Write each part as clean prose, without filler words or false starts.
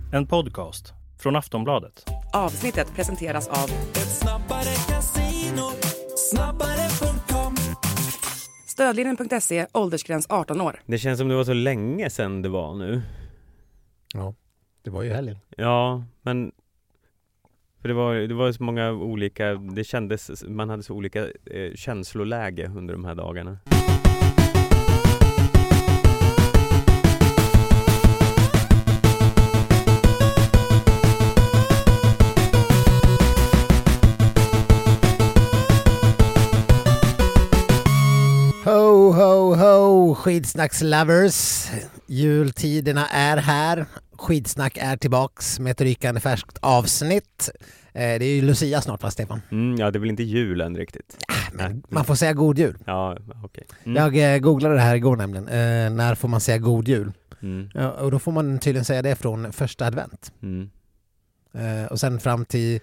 En podcast från Aftonbladet. Avsnittet presenteras av Ett snabbare casino, snabbare.com. Stödlinjen.se, åldersgräns 18 år. Det känns som det var så länge sedan det var nu. Ja, det var ju helgen. Ja, men för det var så många olika, det kändes, man hade så olika känsloläge under de här dagarna. Ho, ho, ho, skidsnackslovers. Jultiderna är här. Skidsnack är tillbaks med ett rykande färskt avsnitt. Det är ju Lucia snart, va, Stefan? Ja, det är väl inte jul än riktigt. Men man får säga god jul. Ja, okej. Jag googlade det här igår nämligen. När får man säga god jul? Ja. Och då får man tydligen säga det från första advent. Och sen fram till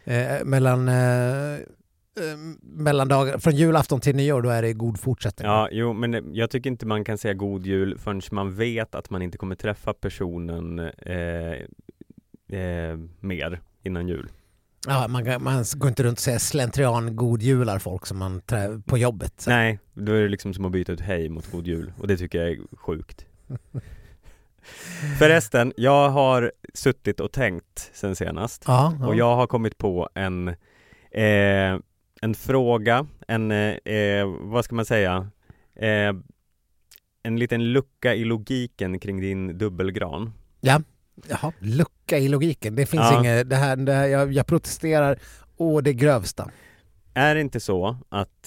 mellan dagar, från julafton till nyår, då är det god fortsättning. Ja, jo, men jag tycker inte man kan säga god jul förrän man vet att man inte kommer träffa personen mer innan jul. Ja, man går inte runt och säger slentrian god jular folk som man på jobbet. Så. Nej, då är det liksom som att byta ut hej mot god jul. Och det tycker jag är sjukt. Förresten, jag har suttit och tänkt sen senast. Ja. Och jag har kommit på en fråga, vad ska man säga, en liten lucka i logiken kring din dubbelgran. Ja, jaha, lucka i logiken. Det finns inget, det här jag protesterar det grövsta. Är det inte så att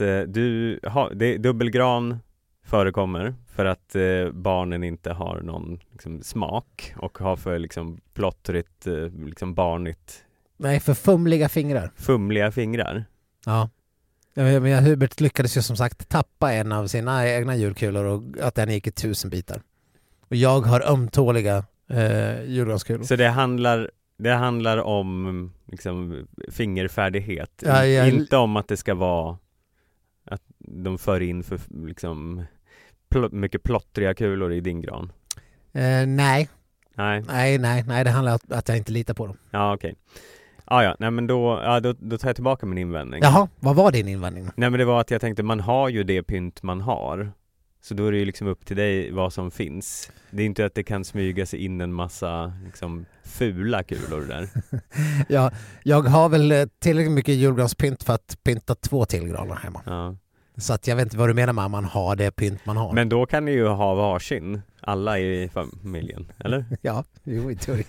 dubbelgran förekommer för att barnen inte har någon liksom, smak och har för liksom, plottrigt, liksom, barnigt? Nej, för fumliga fingrar. Fumliga fingrar? Ja. Men Hubert lyckades ju som sagt tappa en av sina egna julkulor och att den gick i 1000 bitar. Och jag har ömtåliga julgranskulor. Så det handlar om liksom, fingerfärdighet. Ja, inte om att det ska vara att de för in för liksom, mycket plottriga kulor i din gran. Nej. Nej, det handlar om att jag inte litar på dem. Ja, okej. Nej, men då tar jag tillbaka min invändning. Jaha, vad var din invändning? Nej, men det var att jag tänkte, man har ju det pynt man har. Så då är det ju liksom upp till dig vad som finns. Det är inte att det kan smyga sig in en massa liksom, fula kulor där. Ja, jag har väl tillräckligt mycket julgranspynt för att pynta 2 till granar hemma. Ja. Så att jag vet inte vad du menar med att man har det pynt man har. Men då kan ni ju ha varsin, alla i familjen, eller? Ja, jo, i teori.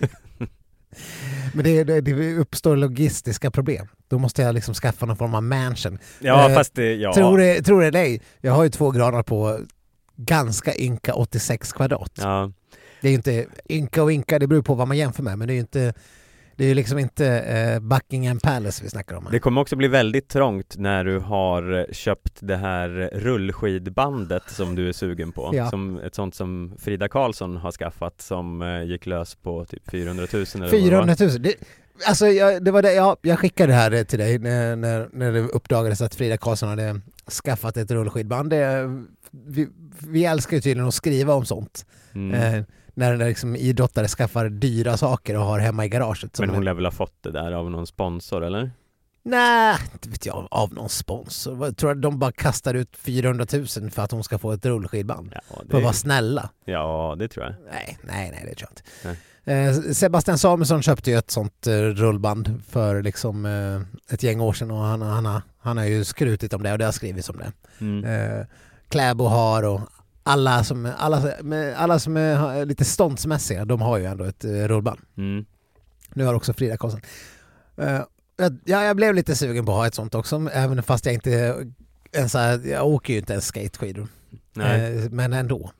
Men det uppstår logistiska problem. Då måste jag liksom skaffa någon form av mansion. Ja, fast det, ja. Tror det nej. Jag har ju 2 granar på ganska ynka 86 kvadrat. Ja. Det är ju inte ynka och ynka, det beror på vad man jämför med. Men det är ju liksom inte Buckingham Palace vi snackar om. Det kommer också bli väldigt trångt när du har köpt det här rullskidbandet som du är sugen på. Ja. Som ett sånt som Frida Karlsson har skaffat som gick lös på typ 400 000 eller 400 000. Jag skickade det här till dig när det uppdagades att Frida Karlsson hade skaffat ett rullskidband. Vi älskar ju tydligen att skriva om sånt. När liksom idrottare skaffar dyra saker och har hemma i garaget. Men hon lär väl ha fått det där av någon sponsor, eller? Nej, inte vet jag, av någon sponsor. Jag tror att de bara kastar ut 400 000 för att hon ska få ett rullskidband. Ja, för att vara snälla. Ja, det tror jag. Nej, det tror jag inte. Sebastian Samuelsson köpte ju ett sånt rullband för liksom ett gäng år sedan och han har ju skrutit om det och det har skrivits om det. Kläbo har och alla som är lite ståndsmässiga, de har ju ändå ett rullband. Nu har också Frida Karlsson. Jag blev lite sugen på att ha ett sånt också, även fast jag inte ens jag åker ju inte ens skateskidor. Men ändå.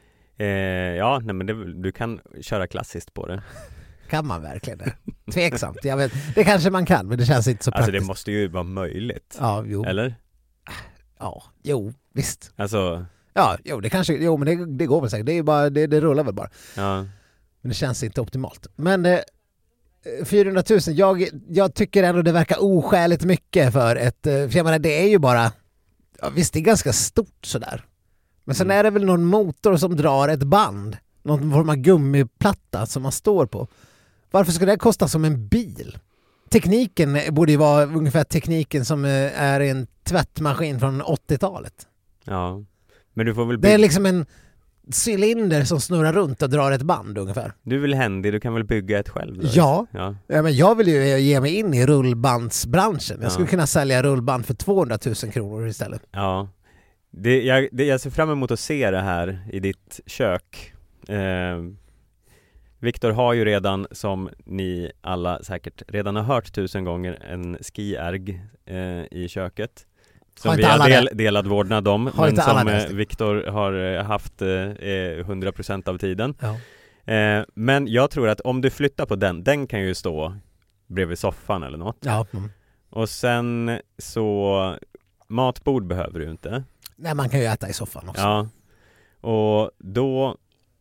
Men du kan köra klassiskt på det. Kan man verkligen det? Tveksamt. Jag vet, det kanske man kan, men det känns inte så praktiskt. Alltså det måste ju vara möjligt. Ja, jo. Eller? Ja, jo, visst. Alltså... Ja, jo, det kanske, jo, men det går väl säkert. Det är ju bara, det rullar väl bara. Ja. Men det känns inte optimalt. Men 400 000, jag tycker ändå det verkar oskäligt mycket för för jag menar, det är ju bara, ja, visst det är ganska stort sådär. Men sen är det väl någon motor som drar ett band. Någon form av gummiplatta som man står på. Varför skulle det kosta som en bil? Tekniken borde ju vara ungefär tekniken som är en tvättmaskin från 80-talet. Ja, men du får väl Det är liksom en cylinder som snurrar runt och drar ett band ungefär. Du är väl händig, du kan väl bygga ett själv då? Ja. Ja. Ja, men jag vill ju ge mig in i rullbandsbranschen. Jag skulle kunna sälja rullband för 200 000 kronor istället. Ja. Jag ser fram emot att se det här i ditt kök. Viktor har ju redan, som ni alla säkert redan har hört 1000 gånger, en skierg i köket. Som vi har delad vårdnad om, men som Viktor har haft 100% av tiden. Ja. Men jag tror att om du flyttar på den kan ju stå bredvid soffan eller något. Ja. Och sen så, matbord behöver du inte. Nej, man kan ju äta i soffan också. Ja. Och då,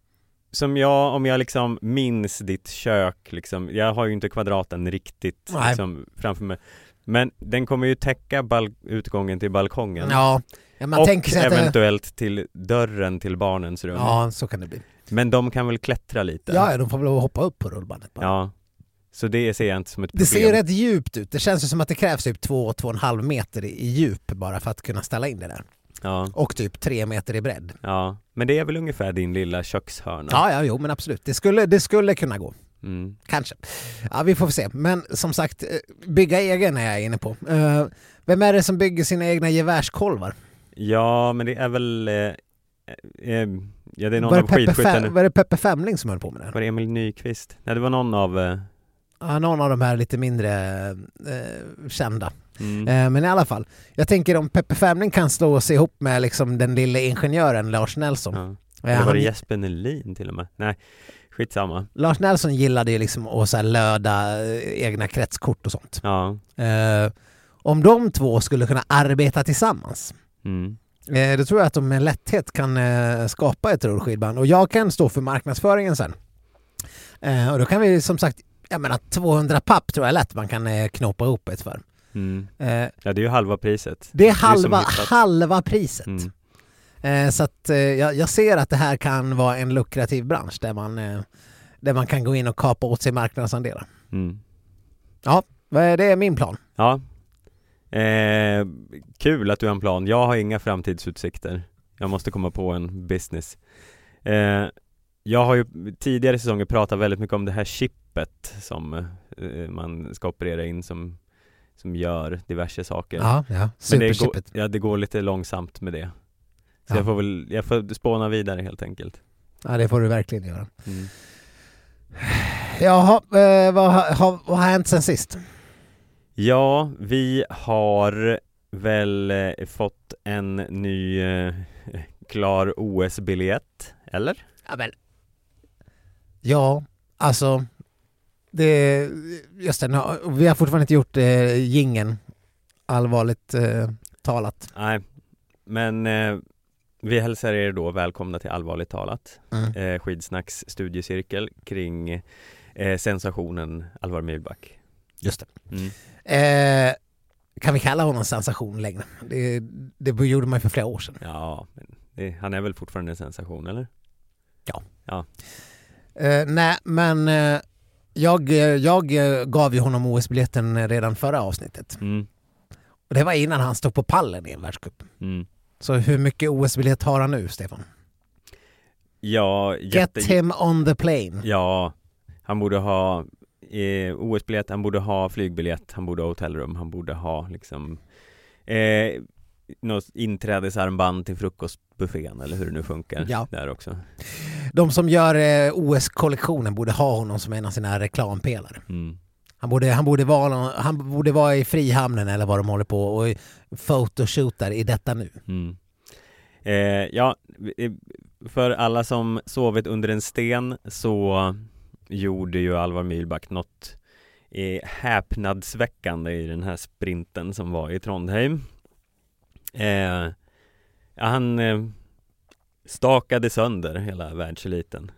om jag liksom minns ditt kök, liksom, jag har ju inte kvadraten riktigt liksom framför mig. Men den kommer ju täcka utgången till balkongen. Ja, man och tänker sig eventuellt till dörren till barnens rum. Ja, så kan det bli. Men de kan väl klättra lite? Ja, de får väl hoppa upp på rullbandet bara. Ja, så det ser jag inte som ett problem. Det ser ju rätt djupt ut. Det känns ju som att det krävs typ 2-2,5 meter i djup bara för att kunna ställa in det där. Ja. Och typ 3 meter i bredd. Ja, men det är väl ungefär din lilla kökshörna. Ja, jo, men absolut. Det skulle kunna gå. Kanske. Ja, vi får se. Men som sagt, bygga egen är jag inne på. Vem är det som bygger sina egna gevärskolvar? Ja, men det är väl det är någon av skidskyttarna. Var det Peppe Femling som höll på med det? Var det Emil Nyqvist? Nej, det var någon av någon av de här lite mindre kända. Men i alla fall, jag tänker om Peppe Femling kan slå sig ihop med liksom den lilla ingenjören Lars Nelson. Ja. Var det Jesper Nelin till och med? Nej, skitsamma. Lars Nelson gillade ju liksom att så här löda egna kretskort och sånt. Ja. Om de två skulle kunna arbeta tillsammans, då tror jag att de med lätthet kan skapa ett rullskidband. Och jag kan stå för marknadsföringen sen. Och då kan vi som sagt, jag menar 200 papp tror jag lätt man kan knåpa ihop ett för. Ja, det är ju halva priset. Det är halva priset. Så att jag ser att det här kan vara en lukrativ bransch där man kan gå in och kapa åt sig marknadsandelar. Ja, det är min plan. Ja. Kul att du har en plan. Jag har inga framtidsutsikter. Jag måste komma på en business. Jag har ju tidigare säsonger pratat väldigt mycket om det här chippet som man ska operera in som gör diverse saker. Ja, superchippet. Men det går lite långsamt med det. Så jag får spåna vidare helt enkelt. Ja, det får du verkligen göra. Jaha, vad har hänt sen sist? Ja, vi har väl fått en ny klar OS-biljett, eller? Ja, alltså just det, vi har fortfarande inte gjort jingeln, allvarligt talat. Nej, men vi hälsar er då välkomna till Allvarligt talat. Skidsnacks studiecirkel kring sensationen Alvar Myhlback. Just det. Kan vi kalla honom sensation längre? Det gjorde man för flera år sedan. Ja, men han är väl fortfarande en sensation, eller? Ja. Nej, men jag gav ju honom OS-biljetten redan förra avsnittet. Och det var innan han stod på pallen i en världscup. Så hur mycket OS-biljett har han nu, Stefan? Ja, Get him on the plane. Ja, han borde ha OS-biljett, han borde ha flygbiljett, han borde ha hotellrum, han borde ha liksom något inträdesarmband till frukostbuffén eller hur det nu funkar där också. De som gör OS-kollektionen borde ha honom som en av sina reklampelare. Han borde vara i Frihamnen eller vad de håller på och photoshootar i detta nu. För alla som sovit under en sten så gjorde ju Alvar Myhlback något häpnadsväckande i den här sprinten som var i Trondheim. Han stakade sönder hela världseliten.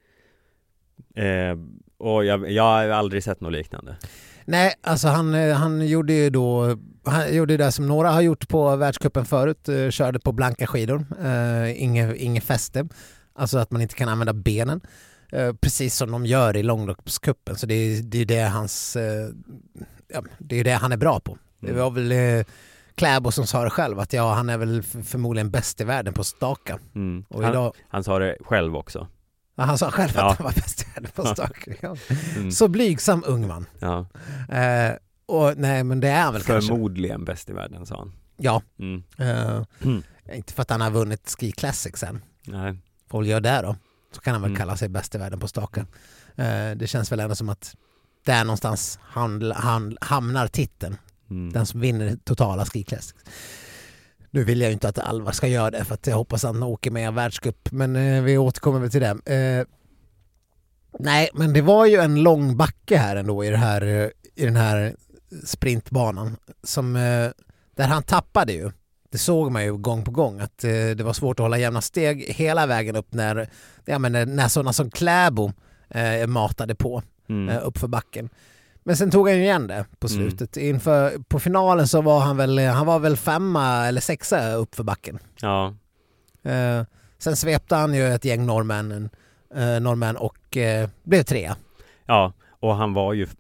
Och jag har aldrig sett något liknande. Nej, alltså han gjorde ju då, han gjorde det som några har gjort på världscupen förut, körde på blanka skidor, inget fäste, alltså att man inte kan använda benen. Precis som de gör i långloppscupen. Så det är det hans... det är det han är bra på. Det var väl Kläbo som sa det själv, att han är väl förmodligen bäst i världen på staka. Och han sa det själv också. Ja, han sa själv att han var bäst i världen på staka. Ja. Så blygsam ung man. Ja. Och nej, men det är han väl förmodligen kanske. Bäst i världen, sa han. Ja. Inte för att han har vunnit Ski Classic sen. Nej. Folk gör det då. Så kan han väl kalla sig bäst i världen på staka. Det känns väl ändå som att där någonstans hamnar titeln. Den som vinner totala Ski Classic. Nu vill jag ju inte att Alvar ska göra det, för att jag hoppas att han åker med i världscup. Men vi återkommer väl till det. Nej, men det var ju en lång backe här ändå i den här sprintbanan. Där han tappade ju. Det såg man ju gång på gång att det var svårt att hålla jämna steg hela vägen upp när sådana som Kläbo matade på upp för backen. Men sen tog han ju igen det på slutet. På finalen så var han var väl 5:a eller 6:a upp för backen. Ja. Sen svepte han ju ett gäng norrmän och blev 3. Ja, och han var ju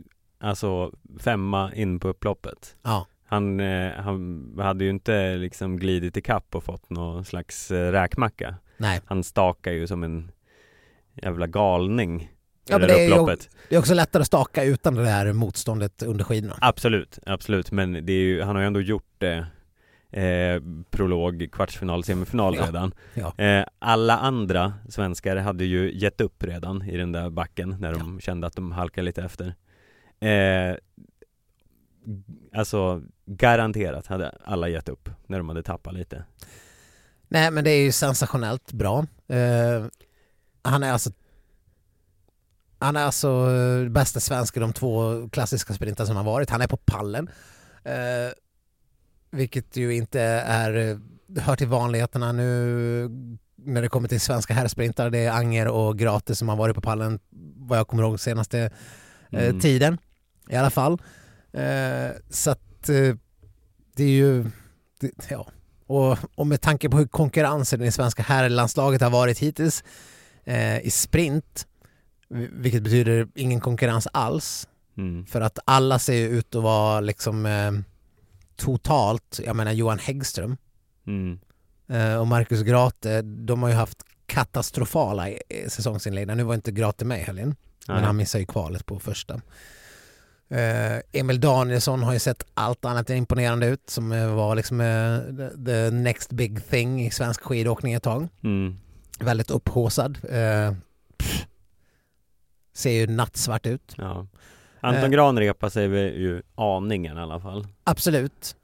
5:a in på upploppet. Ja. Han hade ju inte liksom glidit i kapp och fått någon slags räkmacka. Nej. Han stakar ju som en jävla galning. Ja, men det är också lättare att staka utan det här motståndet under skidorna. Absolut. Men det är ju, han har ju ändå gjort det. Prolog, kvartsfinal, semifinal redan. Ja. Alla andra svenskar hade ju gett upp redan i den där backen när de kände att de halkade lite efter. Garanterat hade alla gett upp när de hade tappat lite. Nej, men det är ju sensationellt bra. Han är alltså bästa svensk i de 2 klassiska sprintar som har varit. Han är på pallen. Vilket ju inte hör till vanligheterna nu när det kommer till svenska herrsprintar. Det är Anger och Grate som har varit på pallen, vad jag kommer ihåg, senaste tiden i alla fall. Så att det är ju och med tanke på hur konkurrensen i det svenska herrlandslaget har varit hittills i sprint, vilket betyder ingen konkurrens alls, för att alla ser ju ut att vara liksom totalt, jag menar Johan Häggström och Marcus Grate, de har ju haft katastrofala säsongsinledningar. Nu var inte Grate med helgen, men han missade ju kvalet på första. Emil Danielsson har ju sett allt annat imponerande ut, som var liksom the next big thing i svensk skidåkning ett tag. Väldigt upphåsad. Ser ju nattsvart ut. Ja. Anton Gran repar sig ju aningen i alla fall. Absolut.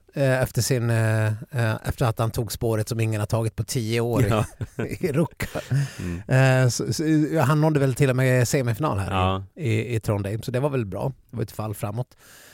Efter att han tog spåret som ingen har tagit på 10 år i Ruka. Han nådde väl till och med semifinal här i Trondheim, så det var väl bra. Det var ett fall framåt.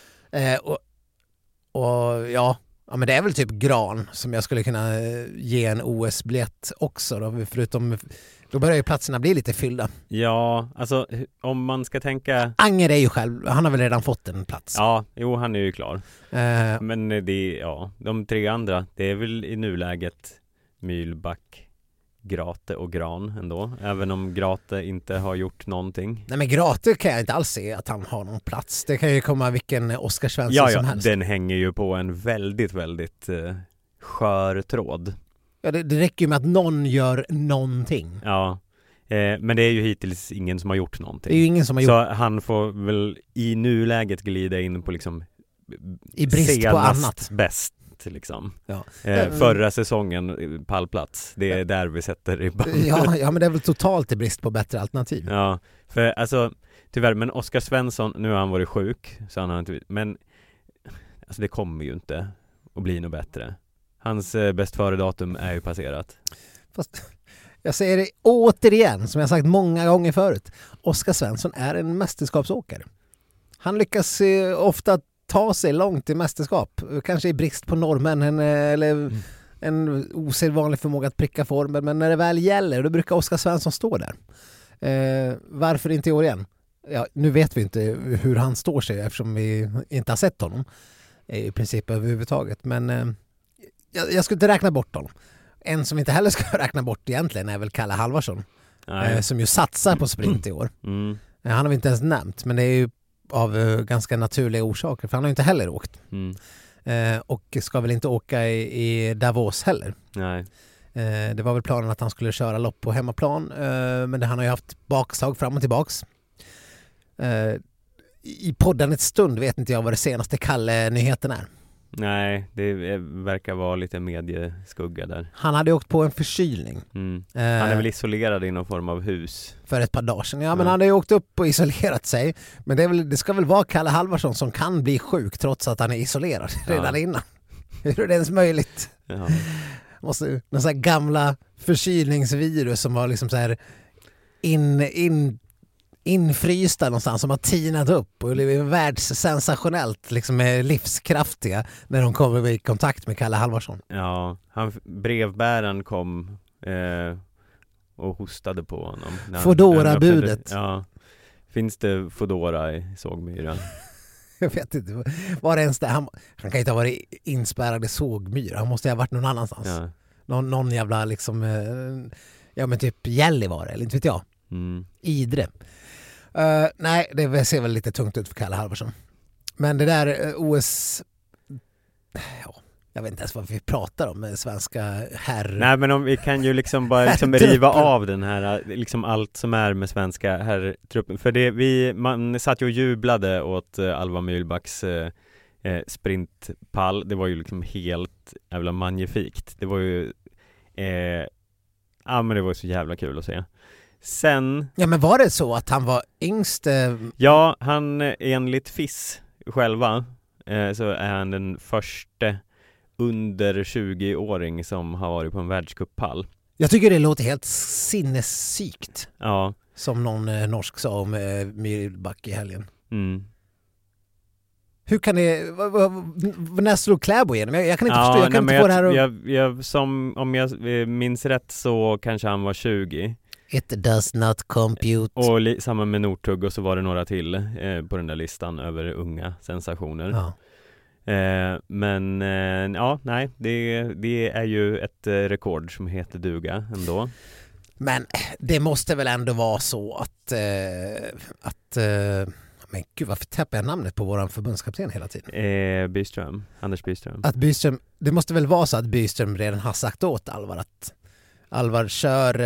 Men det är väl typ Gran som jag skulle kunna ge en OS-biljett också då, förutom då börjar ju platserna bli lite fyllda. Ja, alltså om man ska tänka... Anger är ju själv, han har väl redan fått en plats. Ja, jo, han är ju klar. Men de 3 andra, det är väl i nuläget Mylback, Grate och Gran ändå. Även om Grate inte har gjort någonting. Nej, men Grate kan jag inte alls se att han har någon plats. Det kan ju komma vilken Oskar Svensson som helst. Den hänger ju på en väldigt, väldigt skör tråd. Ja, det räcker ju med att någon gör någonting. Ja, men det är ju hittills ingen som har gjort någonting. Det är ju ingen som har gjort. Så han får väl i nuläget glida in på liksom i brist på annat bäst liksom. Ja. Förra säsongen pallplats. Det är där vi sätter i band. Ja, men det är väl totalt i brist på bättre alternativ. Ja, för alltså tyvärr, men Oskar Svensson, nu har han varit sjuk så han har inte, men alltså det kommer ju inte att bli något bättre. Hans bäst före datum är ju passerat. Fast jag säger det återigen, som jag sagt många gånger förut. Oskar Svensson är en mästerskapsåkare. Han lyckas ofta ta sig långt i mästerskap. Kanske i brist på norrmännen eller en osedvanlig förmåga att pricka formen. Men när det väl gäller, då brukar Oskar Svensson stå där. Varför inte i år igen? Ja, nu vet vi inte hur han står sig eftersom vi inte har sett honom i princip överhuvudtaget. Men jag skulle inte räkna bort honom. En som inte heller ska räkna bort egentligen är väl Kalle Halvarsson. som ju satsar på sprint i år. Han har vi inte ens nämnt, men det är ju av ganska naturliga orsaker, för han har ju inte heller åkt. Och ska väl inte åka i Davos heller. Nej. Det var väl planen att han skulle köra lopp på hemmaplan, men han har ju haft bakslag fram och tillbaks. I podden ett stund vet inte jag vad det senaste Kalle-nyheten är. Nej, det verkar vara lite medieskugga där. Han hade åkt på en förkylning. Han är väl isolerad i någon form av hus. För ett par dagar sedan. Ja, men han hade ju åkt upp och isolerat sig. Men det ska väl vara Kalle Halvarsson som kan bli sjuk trots att han är isolerad redan innan. Hur är det ens möjligt? Ja. Någon sån här gamla förkylningsvirus som var liksom så här infrysta någonstans, som har tinat upp och är världssensationellt liksom livskraftiga när de kommer i kontakt med Kalle Halvarsson. Ja, brevbäraren kom och hostade på honom. Fodora-budet. Ja. Finns det Fodora i Sågmyra? Jag vet inte. Var det ens det? Han kan ju inte ha varit inspärrad i Sågmyra. Han måste ha varit någon annanstans. Ja. Någon jävla liksom men typ Gällivare eller inte vet jag. Idre. Nej, det ser väl lite tungt ut för Kalle Halvarsson. Men det där OS... Ja, jag vet inte ens vad vi pratar om med svenska herr... Nej, men om vi kan ju liksom bara liksom riva av den här, liksom allt som är med svenska herrtruppen. För man satt ju och jublade åt Alva Myhlbacks sprintpall. Det var ju liksom helt jävla magnifikt. Det var ju... men det var så jävla kul att se. Sen... Ja, men var det så att han var yngst? Ja, han enligt FIS själva så är han den första under 20-åring som har varit på en världscuppall. Jag tycker det låter helt sinnessykt. Ja. Som någon norsk sa om Myhlback i helgen. Hur kan det... När slog Kläbo igenom? Jag kan inte förstå. Jag kan inte få det här... Om jag minns rätt så kanske han var 20. It does not compute. Och samma med Northug, och så var det några till på den där listan över unga sensationer. Ja. Men nej, det är ju ett rekord som heter duga ändå. Men det måste väl ändå vara så att men gud, varför tappar jag namnet på våran förbundskapten hela tiden? Byström, Anders Byström. Det måste väl vara så att Byström redan har sagt åt Alvar att Alvar kör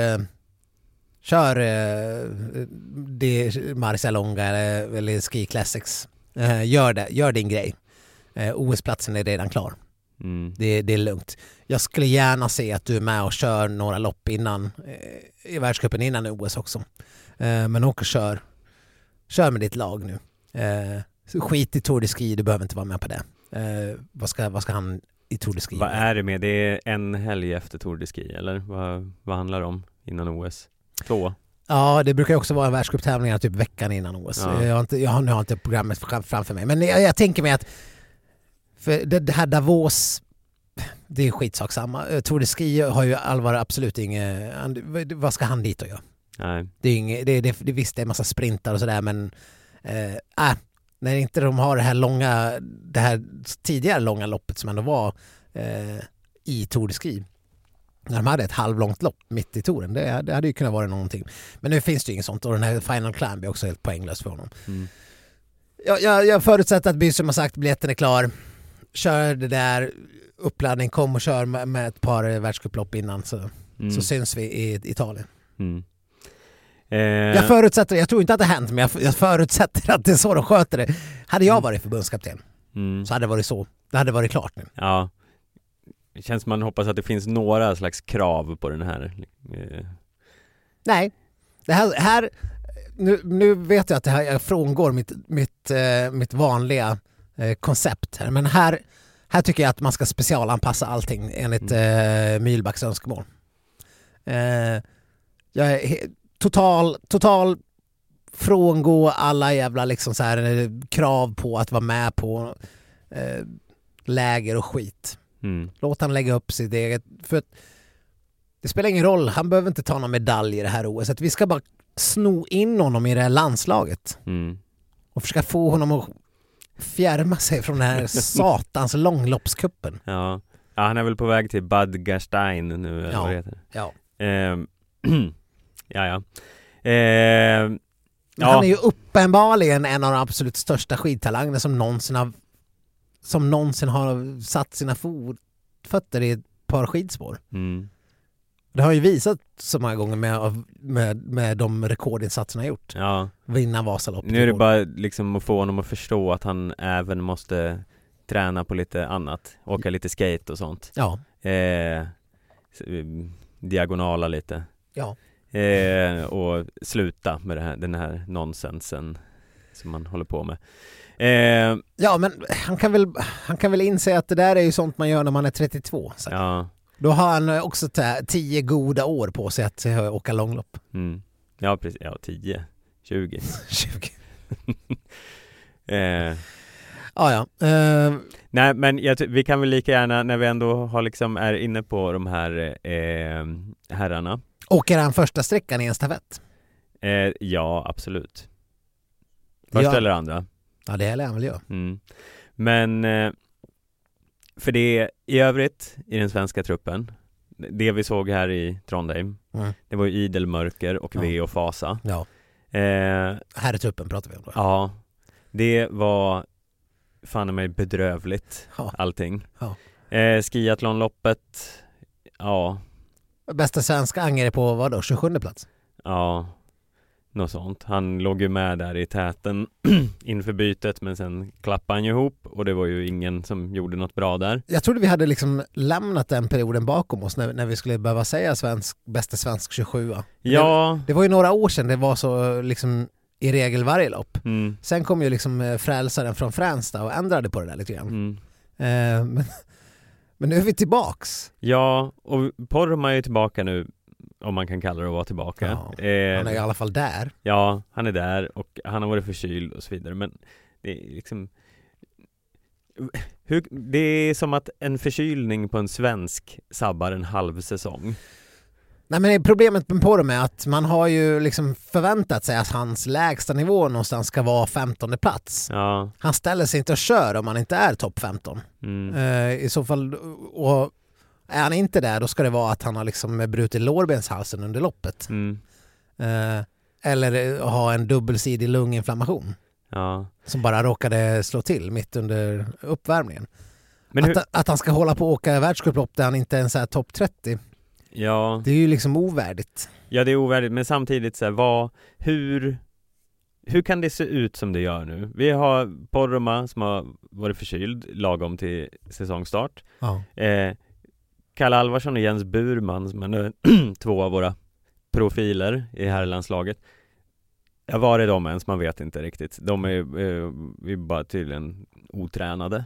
det Marcialonga eller Ski Classics. Gör din grej. OS-platsen är redan klar. Det är lugnt. Jag skulle gärna se att du är med och kör några lopp innan i världscupen innan OS också. Men åk och kör med ditt lag nu. Skit i Tour de Ski, du behöver inte vara med på det. Vad ska han i Tour de Ski? Vad är det med? Det är en helg efter Tour de Ski, eller? Vad handlar det om innan OS? 2? Ja, det brukar också vara världscuptävlingar typ veckan innan OS. Ja. Jag har inte programmet framför mig. Men jag tänker mig att för det här Davos, det är skitsak samma. Tour de Ski har ju Alvar absolut inget... Vad ska han dit och göra? Nej. Det visst, det är en massa sprintar och sådär, men när inte de har det här tidigare långa loppet som ändå var i Tour de Ski, när de hade ett halvlångt lopp mitt i touren, det hade ju kunnat vara någonting. Men nu finns det ju inget sånt, och den här Final Climb är också helt poänglös för honom. Jag förutsätter att Byström har sagt biljetten är klar, kör det där, uppladdning, kom och kör med ett par världscuplopp innan, så syns vi i Italien. Jag förutsätter, jag tror inte att det hänt, men jag förutsätter att det är så de sköter det. Hade jag varit förbundskapten så hade det varit så. Det hade varit klart nu. Ja. Det känns som man hoppas att det finns några slags krav på den här. Nej. Det här nu vet jag att det här jag frångår mitt vanliga koncept här, men här tycker jag att man ska specialanpassa allting enligt Myhlbacks önskemål. Jag är total frångå alla jävla liksom så här krav på att vara med på läger och skit. Låt han lägga upp sitt eget, för det spelar ingen roll, han behöver inte ta någon medalj i det här OS. Vi ska bara sno in honom i det här landslaget och försöka få honom att fjärma sig från den här satans långloppskuppen. Ja, han är väl på väg till Bad Gastein nu, eller vad det heter. Ja. Ja. Han är ju uppenbarligen en av de absolut största skidtalangerna som någonsin har satt sina fötter i ett par skidspår. Det har ju visat så många gånger med de rekordinsatserna han gjort. Ja. Vinna Vasaloppet. Nu är det bara liksom att få honom att förstå att han även måste träna på lite annat. Åka lite skate och sånt. Ja. Diagonala lite. Ja. Och sluta med den här nonsensen som man håller på med. Ja, men han kan väl inse att det där är ju sånt man gör när man är 32. Så. Ja. Då har han också 10 goda år på sig att åka långlopp. Ja, precis. Ja, 10. 20. 20. Ja. Nej, men vi kan väl lika gärna, när vi ändå har liksom är inne på de här herrarna. Åker han första sträckan i en stafett? Ja, absolut. Första eller andra? Ja, det lär han väl göra. Men för det i övrigt i den svenska truppen, det vi såg här i Trondheim, det var ju idel mörker och ve och fasa. Ja. Här i truppen pratar vi om då. Ja, det var fan mig bedrövligt, allting. Ja. Skiathlonloppet, ja. Bästa svenska Anger på vad då? 27:e plats? Ja, något sånt. Han låg ju med där i täten inför bytet, men sen klappade han ju ihop och det var ju ingen som gjorde något bra där. Jag trodde vi hade liksom lämnat den perioden bakom oss när vi skulle behöva säga bästa svensk 27. Ja. Det var ju några år sedan det var så liksom i regel varje lopp. Sen kom ju liksom frälsaren från Fränsta och ändrade på det där lite grann. Men nu är vi tillbaks. Ja, och Poromaa är ju tillbaka nu, om man kan kalla det att vara tillbaka. Ja, han är i alla fall där. Ja, han är där och han har varit förkyld och så vidare. Men det är liksom... det är som att en förkylning på en svensk sabbar en halv säsong. Nej, men problemet med Poromaa är att man har ju liksom förväntat sig att hans lägsta nivå någonstans ska vara 15:e plats. Ja. Han ställer sig inte och kör om han inte är topp 15. I så fall, och är han inte där, då ska det vara att han har liksom brutit lårbenshalsen under loppet. Eller ha en dubbelsidig lunginflammation. Ja. Som bara råkade slå till mitt under uppvärmningen. Men att han ska hålla på och åka världscuplopp där han inte ens är topp 30. Ja. Det är ju liksom ovärdigt. Ja, det är ovärdigt, men samtidigt så här, hur kan det se ut som det gör nu? Vi har Poromaa som har varit förkyld lagom till säsongstart. Ja. Kalle Alvarsson och Jens Burman som är två av våra profiler i herrlandslaget. Ja, var är de ens? Man vet inte riktigt. De är bara tydligen otränade.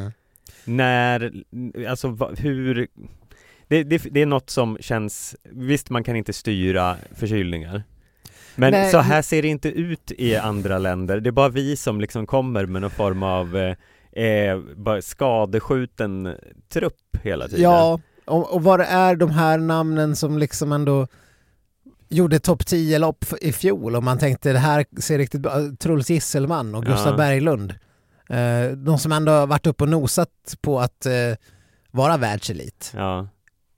Hur... Det är något som känns... Visst, man kan inte styra förkylningar. Men så här ser det inte ut i andra länder. Det är bara vi som liksom kommer med någon form av bara skadeskjuten trupp hela tiden. Ja, och vad är de här namnen som liksom ändå gjorde topp 10-lopp i fjol och man tänkte det här ser riktigt bra. Truls Gisselman och Gustav Berglund. De som ändå har varit upp och nosat på att vara världselit. Ja.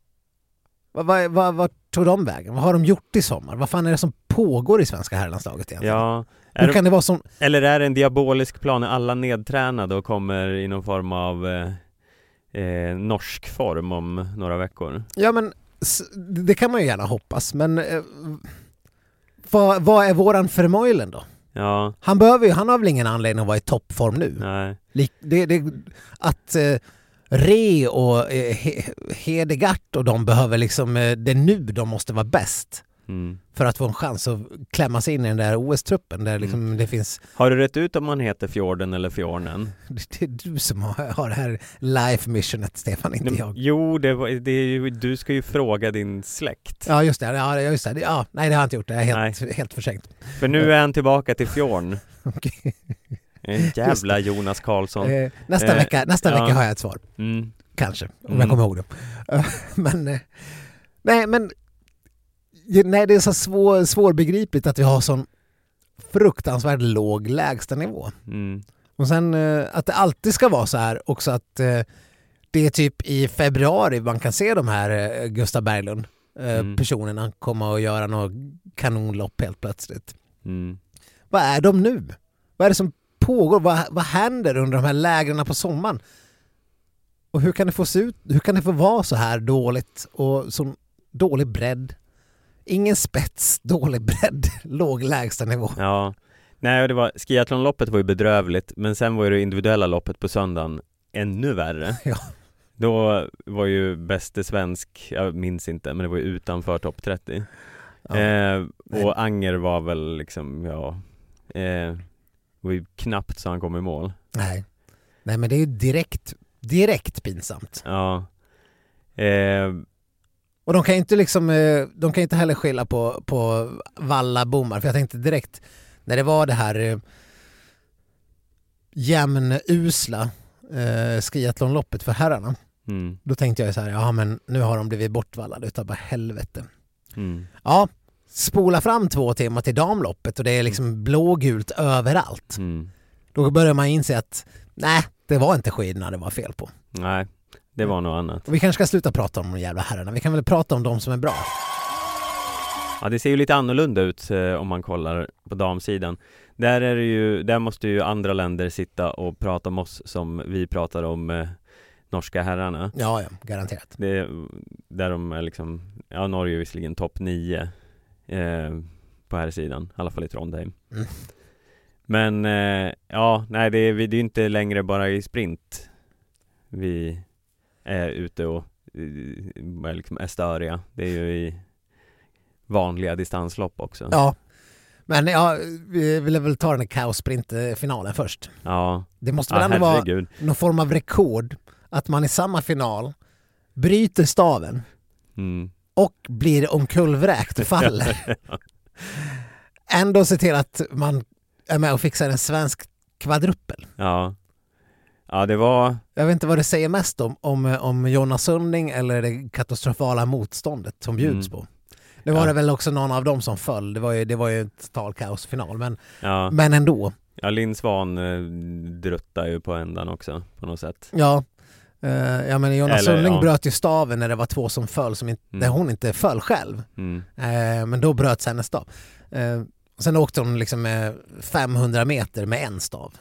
Vad tog de vägen? Vad har de gjort i sommar? Vad fan är det som pågår i svenska herrlandslaget egentligen? Ja. Hur kan det vara som... Eller är det en diabolisk plan? Är alla nedtränade och kommer i någon form av norsk form om några veckor? Ja, men det kan man ju gärna hoppas. Men vad är våran Vermeulen då? Ja. Han har väl ingen anledning att vara i toppform nu? Nej. Att Re och Hedegaard och de behöver liksom, det är nu de måste vara bäst för att få en chans att klämma sig in i den där OS-truppen där liksom det finns... Har du rätt ut om man heter Fjorden eller Fjorden? Det är du som har det här life missionet, Stefan, inte jag. Jo, du ska ju fråga din släkt. Ja, just det. Ja, nej, det har jag inte gjort. Det är helt för sent. För nu är han tillbaka till Fjorden. Okej. Jävla Jonas Karlsson. Nästa vecka har jag ett svar. Kanske, om jag kommer ihåg det. Men det är så svårbegripligt att vi har sån fruktansvärt låg lägsta nivå. Och sen att det alltid ska vara så här också, att det är typ i februari man kan se de här Gustav Berglund. personerna komma och göra något kanonlopp helt plötsligt. Vad är de nu? Vad är det som pågår? Vad händer under de här lägren på sommaren? Och hur kan det få se ut? Hur kan det få vara så här dåligt och så dålig bredd? Ingen spets, dålig bredd, låg lägsta nivå. Ja, nej, och det var, skiathlonloppet var ju bedrövligt, men sen var ju det individuella loppet på söndagen ännu värre. Ja. Då var ju bäste svensk, jag minns inte, men det var ju utanför topp 30. Ja. Och Anger var väl liksom, det var ju knappt så han kom i mål. Nej, men det är ju direkt pinsamt. Ja. Och de kan inte liksom, de kan inte heller skylla på vallabommar, för jag tänkte direkt när det var det här jämnusla skiathlonloppet för herrarna. Då tänkte jag ju så här, ja men nu har de blivit bortvallade utav bara helvete. Ja, spola fram 2 timmar till damloppet och det är liksom blågult överallt. Då börjar man inse att nej, det var inte skidorna det var fel på. Nej, det var något annat. Och vi kanske ska sluta prata om de jävla herrarna. Vi kan väl prata om de som är bra. Ja, det ser ju lite annorlunda ut om man kollar på damsidan. Där måste ju andra länder sitta och prata om oss som vi pratar om norska herrarna. Ja, garanterat. Där de är liksom, ja, Norge är visserligen topp 9 på här sidan, i alla fall i Trondheim. Men ja, nej, det är inte längre bara i sprint vi är ute och liksom är störiga. Det är ju i vanliga distanslopp också. Ja, men vi vill väl ta den här kaossprintfinalen först. Ja. Det måste väl ändå vara någon form av rekord att man i samma final bryter staven och blir omkullvräkt och faller. Ändå se till att man är med och fixar en svensk kvadruppel. Ja. Ja, det var... Jag vet inte vad det säger mest om Jonas Sundling eller det katastrofala motståndet som bjuds på. Det var det väl också någon av dem som föll. Det var ju ett total kaosfinal, men ändå. Ja, Linn Svan druttar ju på ändan också på något sätt. Ja, men Jonas Sundling bröt ju staven när det var 2 som föll där hon inte föll själv. Men då bröt hennes stav. Sen åkte hon liksom 500 meter med en stav.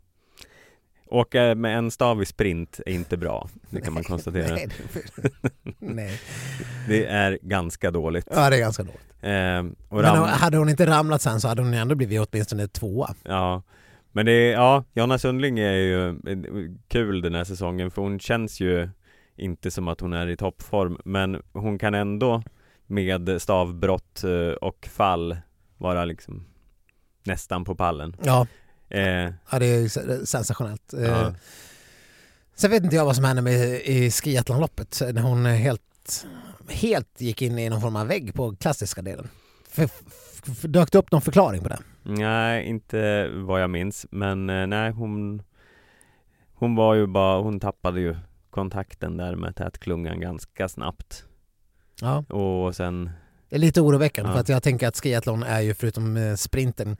Åka med en stav i sprint är inte bra. Det kan man konstatera. Nej. Det är ganska dåligt. Ja, det är ganska dåligt. Men hade hon inte ramlat sen så hade hon ändå blivit åtminstone 2. Ja, men Jonas Sundling är ju kul den här säsongen, för hon känns ju inte som att hon är i toppform, men hon kan ändå med stavbrott och fall vara liksom nästan på pallen. Ja. Ja, det är sensationellt. Sen vet inte jag vad som hände i skiathlonloppet när hon helt gick in i någon form av vägg på klassiska delen. Dök det upp någon förklaring på det? Nej, inte vad jag minns, men nej, hon var ju bara, hon tappade ju kontakten där med tätklungan ganska snabbt. Ja. Och sen... Det är lite oroväckande för att jag tänker att skiathlon är ju förutom sprinten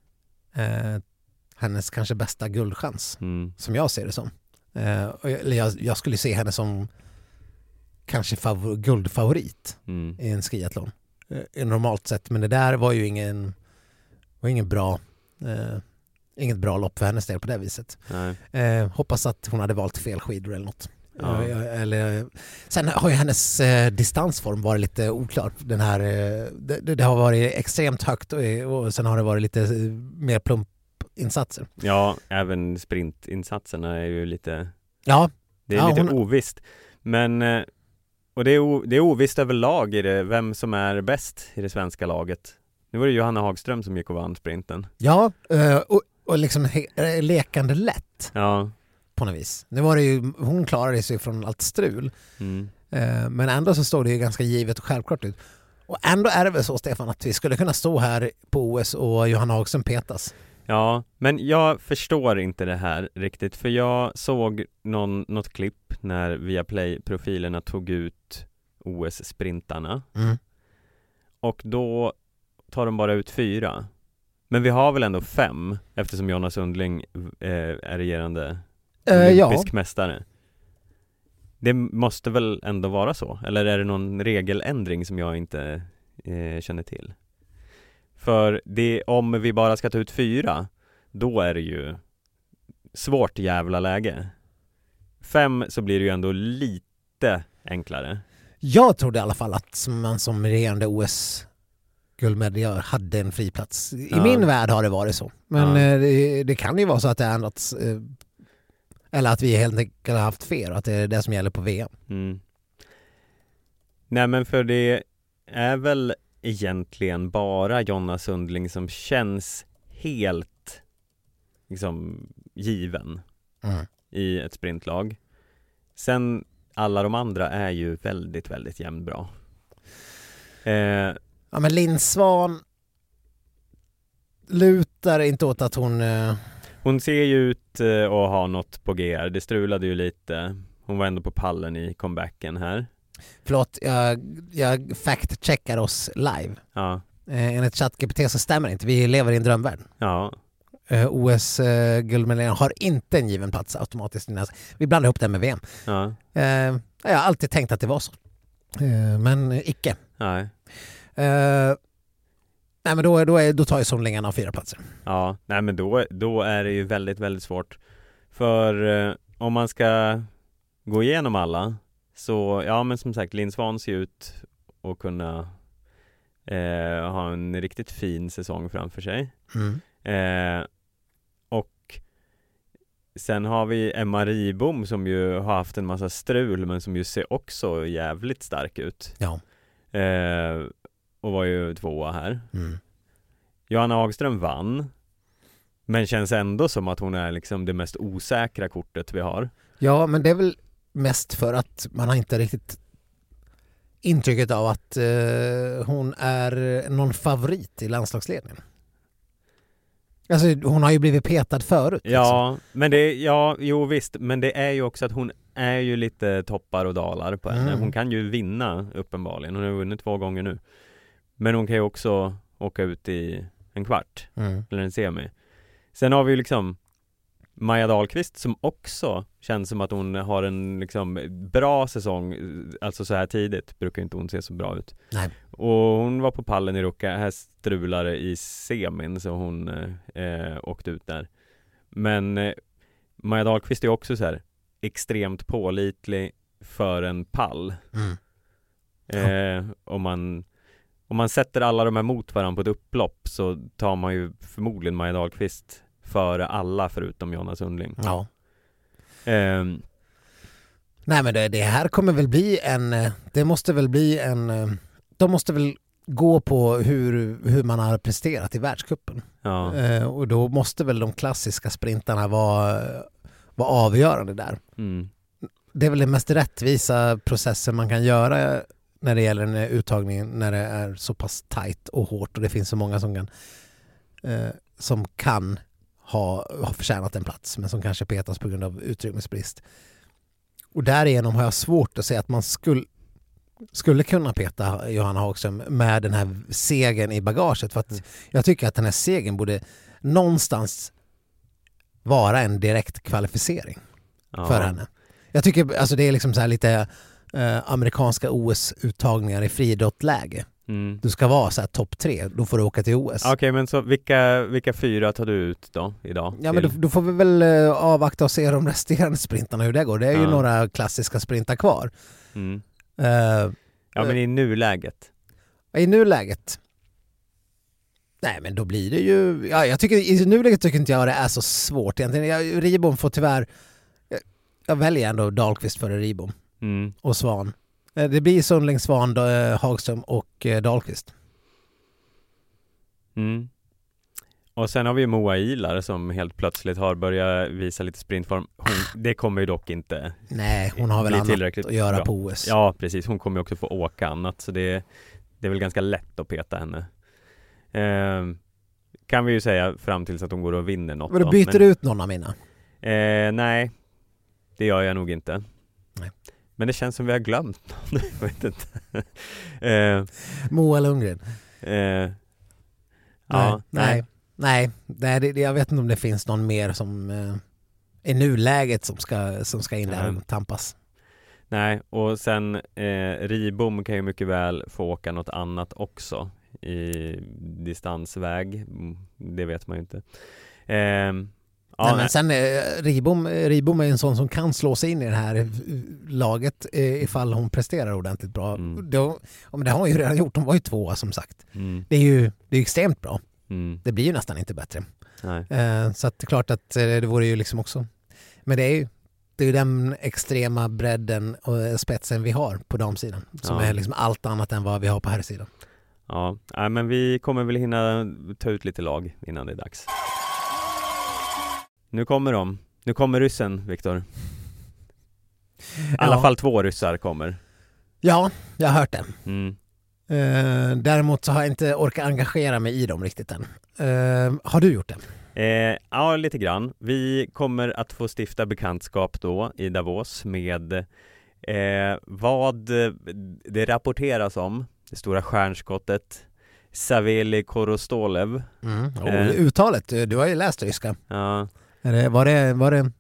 hennes kanske bästa guldchans, som jag ser det som. Jag skulle se henne som kanske guldfavorit i en skiathlon normalt sett, men det där var ju inget bra lopp för hennes del på det viset. Hoppas att hon hade valt fel skidor eller något. Ja. Sen har ju hennes distansform varit lite oklar. Den här, det har varit extremt högt och sen har det varit lite mer plumpinsatser. Ja, även sprintinsatserna är ju lite... Ja. Det är lite ovisst. Men... Och det är ovisst överlag i det, vem som är bäst i det svenska laget. Nu var det Johanna Hagström som gick och vann sprinten. Ja, och liksom lekande lätt. Ja. På något vis. Nu var det ju, hon klarade sig från allt strul. Men ändå så står det ju ganska givet och självklart ut. Och ändå är det väl så, Stefan, att vi skulle kunna stå här på OS och Johanna Hagström petas. Ja, men jag förstår inte det här riktigt, för jag såg något klipp när Viaplay-profilerna tog ut OS-sprintarna. Och då tar de bara ut 4. Men vi har väl ändå 5, eftersom Jonas Sundling är regerande olympisk mästare. Det måste väl ändå vara så? Eller är det någon regeländring som jag inte känner till? För om vi bara ska ta ut 4, då är det ju svårt jävla läge. 5 så blir det ju ändå lite enklare. Jag trodde i alla fall att man som regerande OS-guldmedaljör hade en friplats. I min värld har det varit så. Men det kan ju vara så att det har ändrats. Eller att vi helt enkelt har haft fel och att det är det som gäller på VM. Nej, men för det är väl egentligen bara Jonna Sundling som känns helt liksom given i ett sprintlag. Sen alla de andra är ju väldigt, väldigt jämnbra. Ja, men Linn Svahn lutar inte åt att hon ser ju ut att ha något på GR. Det strulade ju lite. Hon var ändå på pallen i comebacken här. Förlåt, jag fact-checkar oss live. Ja. Enligt ChatGPT så stämmer inte. Vi lever i en drömvärld. Ja. OS-guldmedaljörerna har inte en given plats automatiskt. Vi blandar ihop det med VM. Ja. Jag har alltid tänkt att det var så. Men icke. Nej. Nej, men då tar ju Sundlingarna 4 platser. Ja, nej men då är det ju väldigt, väldigt svårt. För om man ska gå igenom alla så, ja men som sagt, Linn Svahn ser ut att kunna ha en riktigt fin säsong framför sig. Och sen har vi Emma Ribom som ju har haft en massa strul men som ju ser också jävligt stark ut. Ja. Och var ju 2 här. Johanna Hagström vann, men känns ändå som att hon är liksom det mest osäkra kortet vi har. Ja, men det är väl mest för att man har inte riktigt intrycket av att hon är någon favorit i landslagsledningen. Alltså hon har ju blivit petad förut. Ja, liksom. Men jo visst, men det är ju också att hon är ju lite toppar och dalar på henne. Hon kan ju vinna uppenbarligen. Hon har vunnit 2 gånger nu. Men hon kan ju också åka ut i en kvart eller en semi. Sen har vi ju liksom Maja Dahlqvist som också känns som att hon har en liksom bra säsong, alltså så här tidigt brukar inte hon se så bra ut. Nej. Och hon var på pallen i Ruka, här strulade i semin så hon åkte ut där. Men Maja Dahlqvist är också så här extremt pålitlig för en pall. Om man sätter alla de här mot varandra på ett upplopp så tar man ju förmodligen Maja Dahlqvist före alla förutom Jonna Sundling. Ja. Nej, men det här kommer väl bli de måste väl gå på hur man har presterat i världscupen. Ja. Och då måste väl de klassiska sprintarna vara avgörande där. Det är väl den mest rättvisa processen man kan göra när det gäller en uttagning när det är så pass tajt och hårt och det finns så många som kan ha förtjänat en plats men som kanske petas på grund av utrymmesbrist. Och därigenom har jag svårt att säga att man skulle kunna peta Johanna Hagström med den här segern i bagaget, för att jag tycker att den här segern borde någonstans vara en direkt kvalificering för henne. Jag tycker alltså det är liksom så här lite amerikanska OS-uttagningar i friidrottläge. Du ska vara så här topp 3, då får du åka till OS. Okej, men så vilka 4 tar du ut då idag? Ja, men då får vi väl avvakta och se de resterande sprintarna hur det går. Det är ju några klassiska sprintar kvar. Ja, men i nuläget? I nuläget? Nej, men då blir det ju... Ja, i nuläget tycker inte jag det är så svårt egentligen. Ribom får tyvärr... Jag väljer ändå Dahlqvist före Ribom. Och Svahn. Det blir Sundling, Svahn, Hagström och Dahlqvist. Och sen har vi Moa Ilar som helt plötsligt har börjat visa lite sprintform. Det kommer ju dock inte. Nej, hon har väl annat att göra bra på OS. Ja, precis. Hon kommer ju också få åka annat. Så det är väl ganska lätt att peta henne. Kan vi ju säga fram tills att hon går och vinner något. Men du byter ut någon av mina? Nej, det gör jag nog inte. Nej. Men det känns som vi har glömt någon. Jag vet inte. Moa Lundgren. Nej. Jag vet inte om det finns någon mer som i nuläget som ska in där och tampas. Nej, och sen Ribom kan ju mycket väl få åka något annat också i distansväg. Det vet man ju inte. Nej, men sen Ribom är en sån som kan slå sig in i det här laget ifall hon presterar ordentligt bra. Men det har hon ju redan gjort. Hon var ju 2 som sagt. Det är ju extremt bra. Det blir ju nästan inte bättre. Nej. Så att det är klart att det vore ju liksom också. Men det är ju den extrema bredden och spetsen vi har på damsidan som är liksom allt annat än vad vi har på här sidan. Ja, men vi kommer väl hinna ta ut lite lag innan det är dags. Nu kommer de. Nu kommer ryssen, Viktor. I alla fall 2 ryssar kommer. Ja, jag har hört det. Däremot så har jag inte orkat engagera mig i dem riktigt än. Har du gjort det? Ja, lite grann. Vi kommer att få stifta bekantskap då i Davos med vad det rapporteras om. Det stora stjärnskottet Saveli Korostolev. Uttalet, du har ju läst ryska. Ja. Var det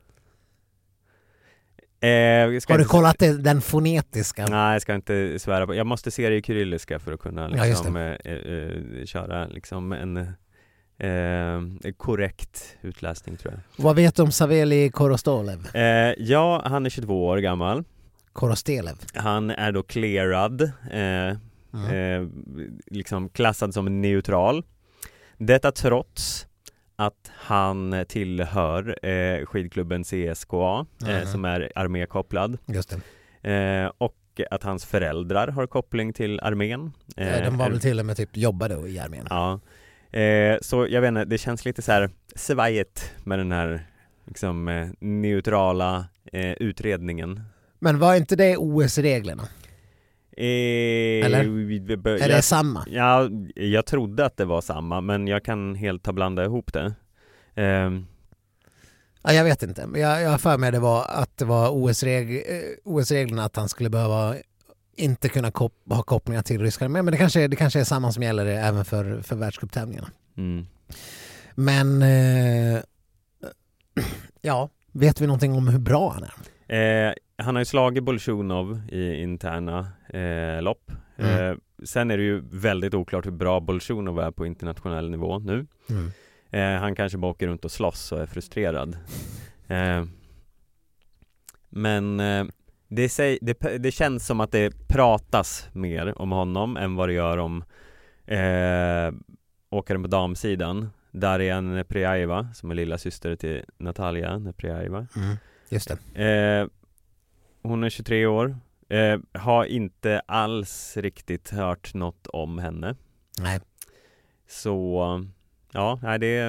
har du kollat den fonetiska? Nej, jag ska inte svära på. Jag måste se det i kyrilliska för att kunna liksom, köra liksom en korrekt utläsning, tror jag. Vad vet du om Saveli Korostolev? Ja, han är 22 år gammal. Korostelev. Han är då clearad, liksom klassad som neutral. Detta trots att han tillhör skidklubben CSKA som är armékopplad. Just det. Och att hans föräldrar har koppling till armén. De var väl till och med typ jobbade i armén. Ja. Så jag vet inte, det känns lite så här svajet med den här liksom, neutrala utredningen. Men var inte det OS-reglerna? Eller? Är det samma? Ja, jag trodde att det var samma, men jag kan helt ha blandat ihop det. Ja, jag vet inte. Jag har för mig att det var OS-reglerna att han skulle behöva inte kunna ha kopplingar till ryska. Men det kanske är samma som gäller även för världscuptävlingarna. Men ja, vet vi någonting om hur bra han är? Han har ju slagit Bolsjunov i interna lopp. Sen är det ju väldigt oklart hur bra Bolsjunov är på internationell nivå nu. Han kanske bara åker runt och slåss och är frustrerad. Men det känns som att det pratas mer om honom än vad det gör om åkaren på damsidan. Darian Neprjajeva, som är lilla syster till Natalia Neprjajeva. Just det. Hon är 23 år. Har inte alls riktigt hört något om henne. Nej. Så ja,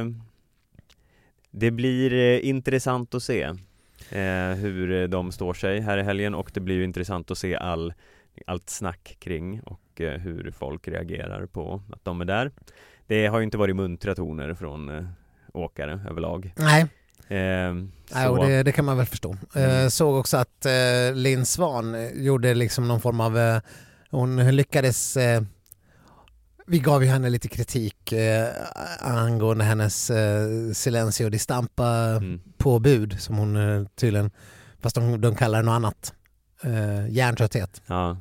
det blir intressant att se hur de står sig här i helgen, och det blir ju intressant att se allt snack kring och hur folk reagerar på att de är där. Det har ju inte varit muntra toner från åkare överlag. Nej. Och det kan man väl förstå. Såg också att Linn Svan gjorde liksom någon form av hon lyckades vi gav ju henne lite kritik angående hennes silencio di stampa påbud som hon tydligen, fast de kallar det något annat, hjärntrötthet. Ja.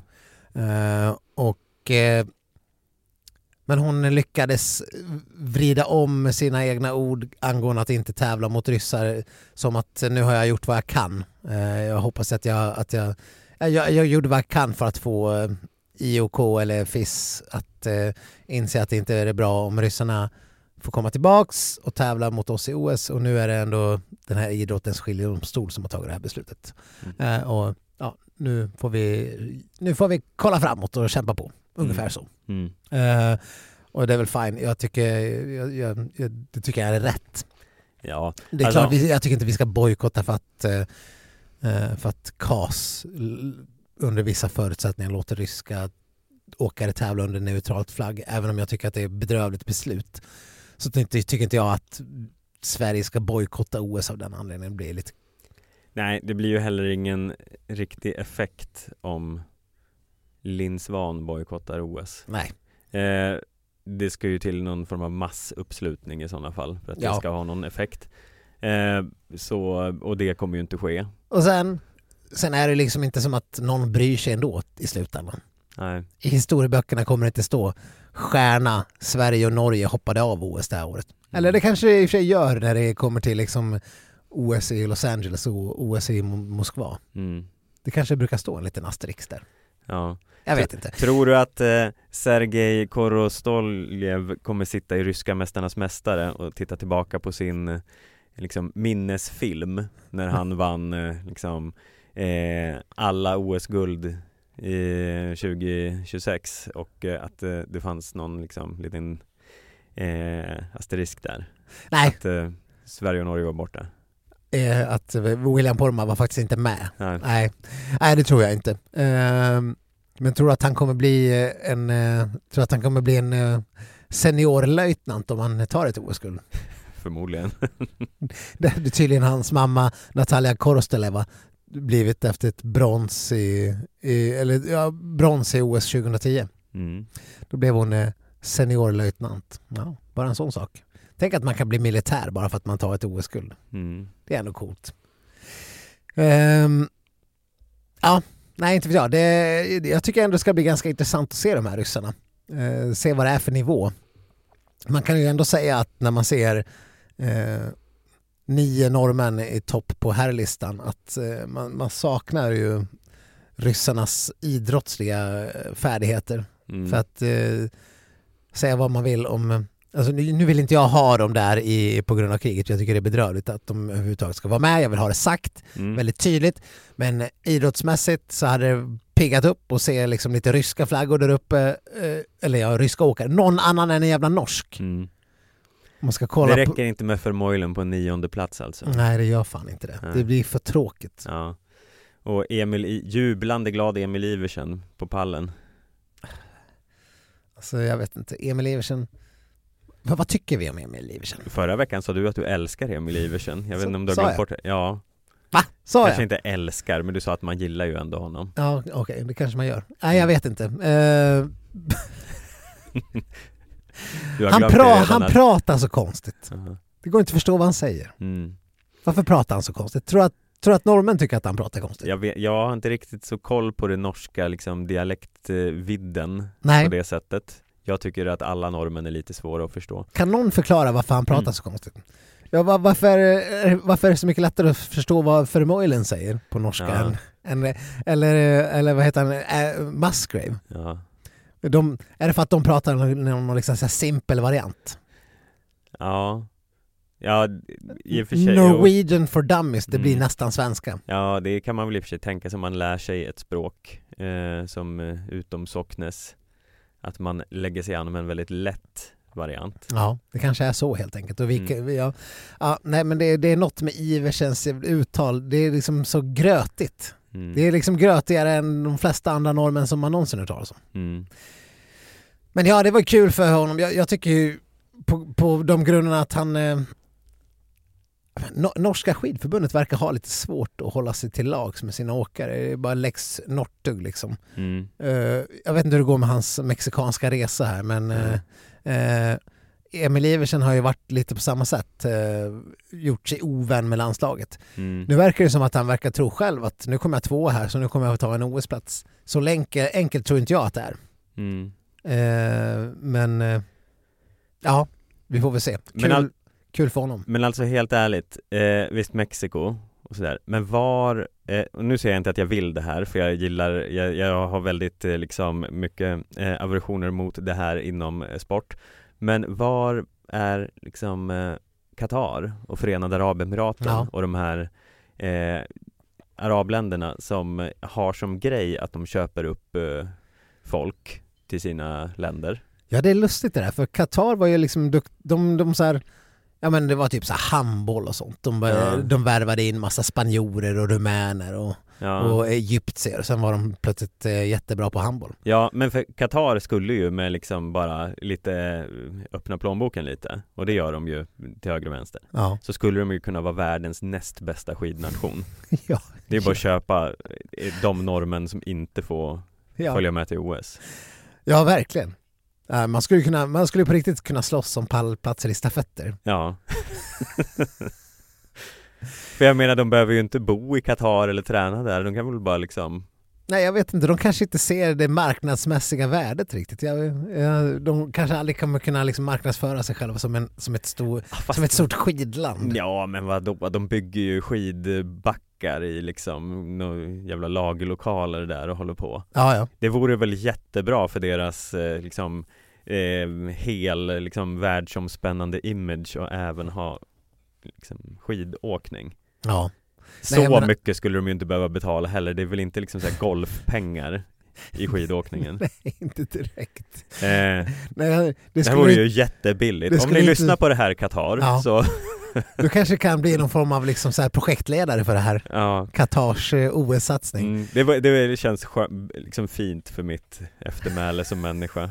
Men hon lyckades vrida om sina egna ord angående att inte tävla mot ryssar som att nu har jag gjort vad jag kan. Jag hoppas att jag gjorde vad jag kan för att få IOK eller FIS att inse att det inte är bra om ryssarna får komma tillbaks och tävla mot oss i OS, och nu är det ändå den här idrottens skiljedomstol som har tagit det här beslutet. Och ja, nu får vi kolla framåt och kämpa på. Ungefär så. Och det är väl fine. Jag tycker jag är rätt. Ja. Det är klart, jag tycker inte vi ska bojkotta för att CAS under vissa förutsättningar låter ryska åkare tävla under neutralt flagg, även om jag tycker att det är bedrövligt beslut. Så tycker inte jag att Sverige ska bojkotta OS av den anledningen. Det blir lite... Nej, det blir ju heller ingen riktig effekt om Linn Svan bojkottar OS. Nej. Det ska ju till någon form av massuppslutning i sådana fall för att det ska ha någon effekt. Och det kommer ju inte ske. Och sen sen är det liksom inte som att någon bryr sig ändå i slutändan. Nej. I historieböckerna kommer det inte stå stjärna, Sverige och Norge hoppade av OS det här året. Eller det kanske det i och för sig gör när det kommer till liksom OS i Los Angeles och OS i Moskva. Det kanske brukar stå en liten asterix där. Ja. Jag vet inte. Tror du att Sergej Korostoljev kommer sitta i ryska mästarnas mästare och titta tillbaka på sin liksom minnesfilm när han vann liksom alla OS-guld i 2026 och att det fanns någon liksom liten asterisk där? Nej. Att Sverige och Norge var borta. Att William Poromaa var faktiskt inte med. Nej, det tror jag inte. Men tror att han kommer bli en seniorlöjtnant om han tar ett OS-guld? Förmodligen. Det är tydligen hans mamma Natalia Korosteleva blivit efter ett brons i OS 2010. Då blev hon seniorlöjtnant. Ja, bara en sån sak. Tänk att man kan bli militär bara för att man tar ett OS-guld. Det är ändå coolt. Nej, inte vet jag. Jag tycker ändå det ska bli ganska intressant att se de här ryssarna. Se vad det är för nivå. Man kan ju ändå säga att när man ser 9 norrmän i topp på herrlistan att man saknar ju ryssarnas idrottsliga färdigheter. För att säga vad man vill om... Alltså, nu vill inte jag ha dem där på grund av kriget. Jag tycker det är bedrövligt att de överhuvudtaget ska vara med. Jag vill ha det sagt väldigt tydligt. Men idrottsmässigt så hade det piggat upp och se liksom lite ryska flaggor där uppe. Ryska åkare. Någon annan än en jävla norsk. Man ska kolla det räcker inte med Vermeulen på 9:e plats alltså. Nej, det gör fan inte det. Nej. Det blir för tråkigt. Ja. Och jublande glad Emil Iversen på pallen. Alltså jag vet inte. Emil Iversen... Vad tycker vi om Emil Iversen? Förra veckan sa du att du älskar Emil Iversen. Jag vet inte om du har glömt bort det. Ja. Va? Sa jag? Kanske inte älskar, men du sa att man gillar ju ändå honom. Ja, okej. Det kanske man gör. Nej, jag vet inte. Han pratar så konstigt. Det går inte att förstå vad han säger. Varför pratar han så konstigt? Tror att norrmän tycker att han pratar konstigt? Jag har inte riktigt så koll på det norska liksom, dialektvidden på det sättet. Jag tycker att alla norrmän är lite svåra att förstå. Kan någon förklara varför han pratar så konstigt? Ja, varför är det så mycket lättare att förstå vad Vermeulen säger på norska eller vad heter han? Musgrave. Ja. Är det för att de pratar någon liksom så simpel variant? Ja. Ja, i och för sig. Norwegian for dummies, det blir nästan svenska. Ja, det kan man väl i och för sig tänka som man lär sig ett språk som utom Socknes. Att man lägger sig an med en väldigt lätt variant. Ja, det kanske är så helt enkelt. Och nej, men det är något med Iversens uttal. Det är liksom så grötigt. Det är liksom grötigare än de flesta andra normen som man någonsin hört talas om. Men ja, det var kul för honom. Jag tycker ju på de grunderna att han... Norska skidförbundet verkar ha lite svårt att hålla sig till lags med sina åkare. Det är bara Lex Nortug liksom. Jag vet inte hur det går med hans mexikanska resa här, men Emil Iversen har ju varit lite på samma sätt, gjort sig ovän med landslaget. Nu verkar det som att han verkar tro själv att nu kommer jag 2 här, så nu kommer jag att ta en OS-plats. Så enkelt tror inte jag att det är. Men ja, vi får väl se. Kul för honom. Men alltså helt ärligt, visst Mexiko och sådär. Men var, och nu säger jag inte att jag vill det här, för jag har väldigt liksom mycket aversioner mot det här inom sport. Men var är liksom Qatar och Förenade Arabemiraten och de här arabländerna som har som grej att de köper upp folk till sina länder? Ja, det är lustigt det där, för Qatar var ju liksom de så här. Ja, men det var typ så här handboll och sånt. De värvade in massa spanjorer och rumäner och egyptier. Sen var de plötsligt jättebra på handboll. Ja, men för Qatar skulle ju med liksom bara lite öppna plånboken lite. Och det gör de ju till höger och vänster. Ja. Så skulle de ju kunna vara världens näst bästa skidnation. Ja. Det är bara att köpa de normen som inte får följa med till OS. Ja, verkligen. Man skulle på riktigt kunna slåss om pallplatser i stafetter. Ja. För jag menar, de behöver ju inte bo i Qatar eller träna där. De kan väl bara liksom... Nej, jag vet inte. De kanske inte ser det marknadsmässiga värdet riktigt. De kanske aldrig kommer kunna liksom marknadsföra sig själva som ett stort skidland. Ja, men vadå? De bygger ju skidbackar i liksom några jävla lagerlokaler där och håller på. Ja. Det vore väl jättebra för deras hel liksom världsomspännande image och även ha liksom skidåkning. Ja. Mycket skulle de ju inte behöva betala heller. Det är väl inte liksom så här golfpengar i skidåkningen. Nej, inte direkt. Det här vore ju jättebilligt. Om ni lyssnar på det här Qatar så... Du kanske kan bli någon form av liksom så här projektledare för det här Qatars OS-satsning. Det känns liksom fint för mitt eftermäle som människa.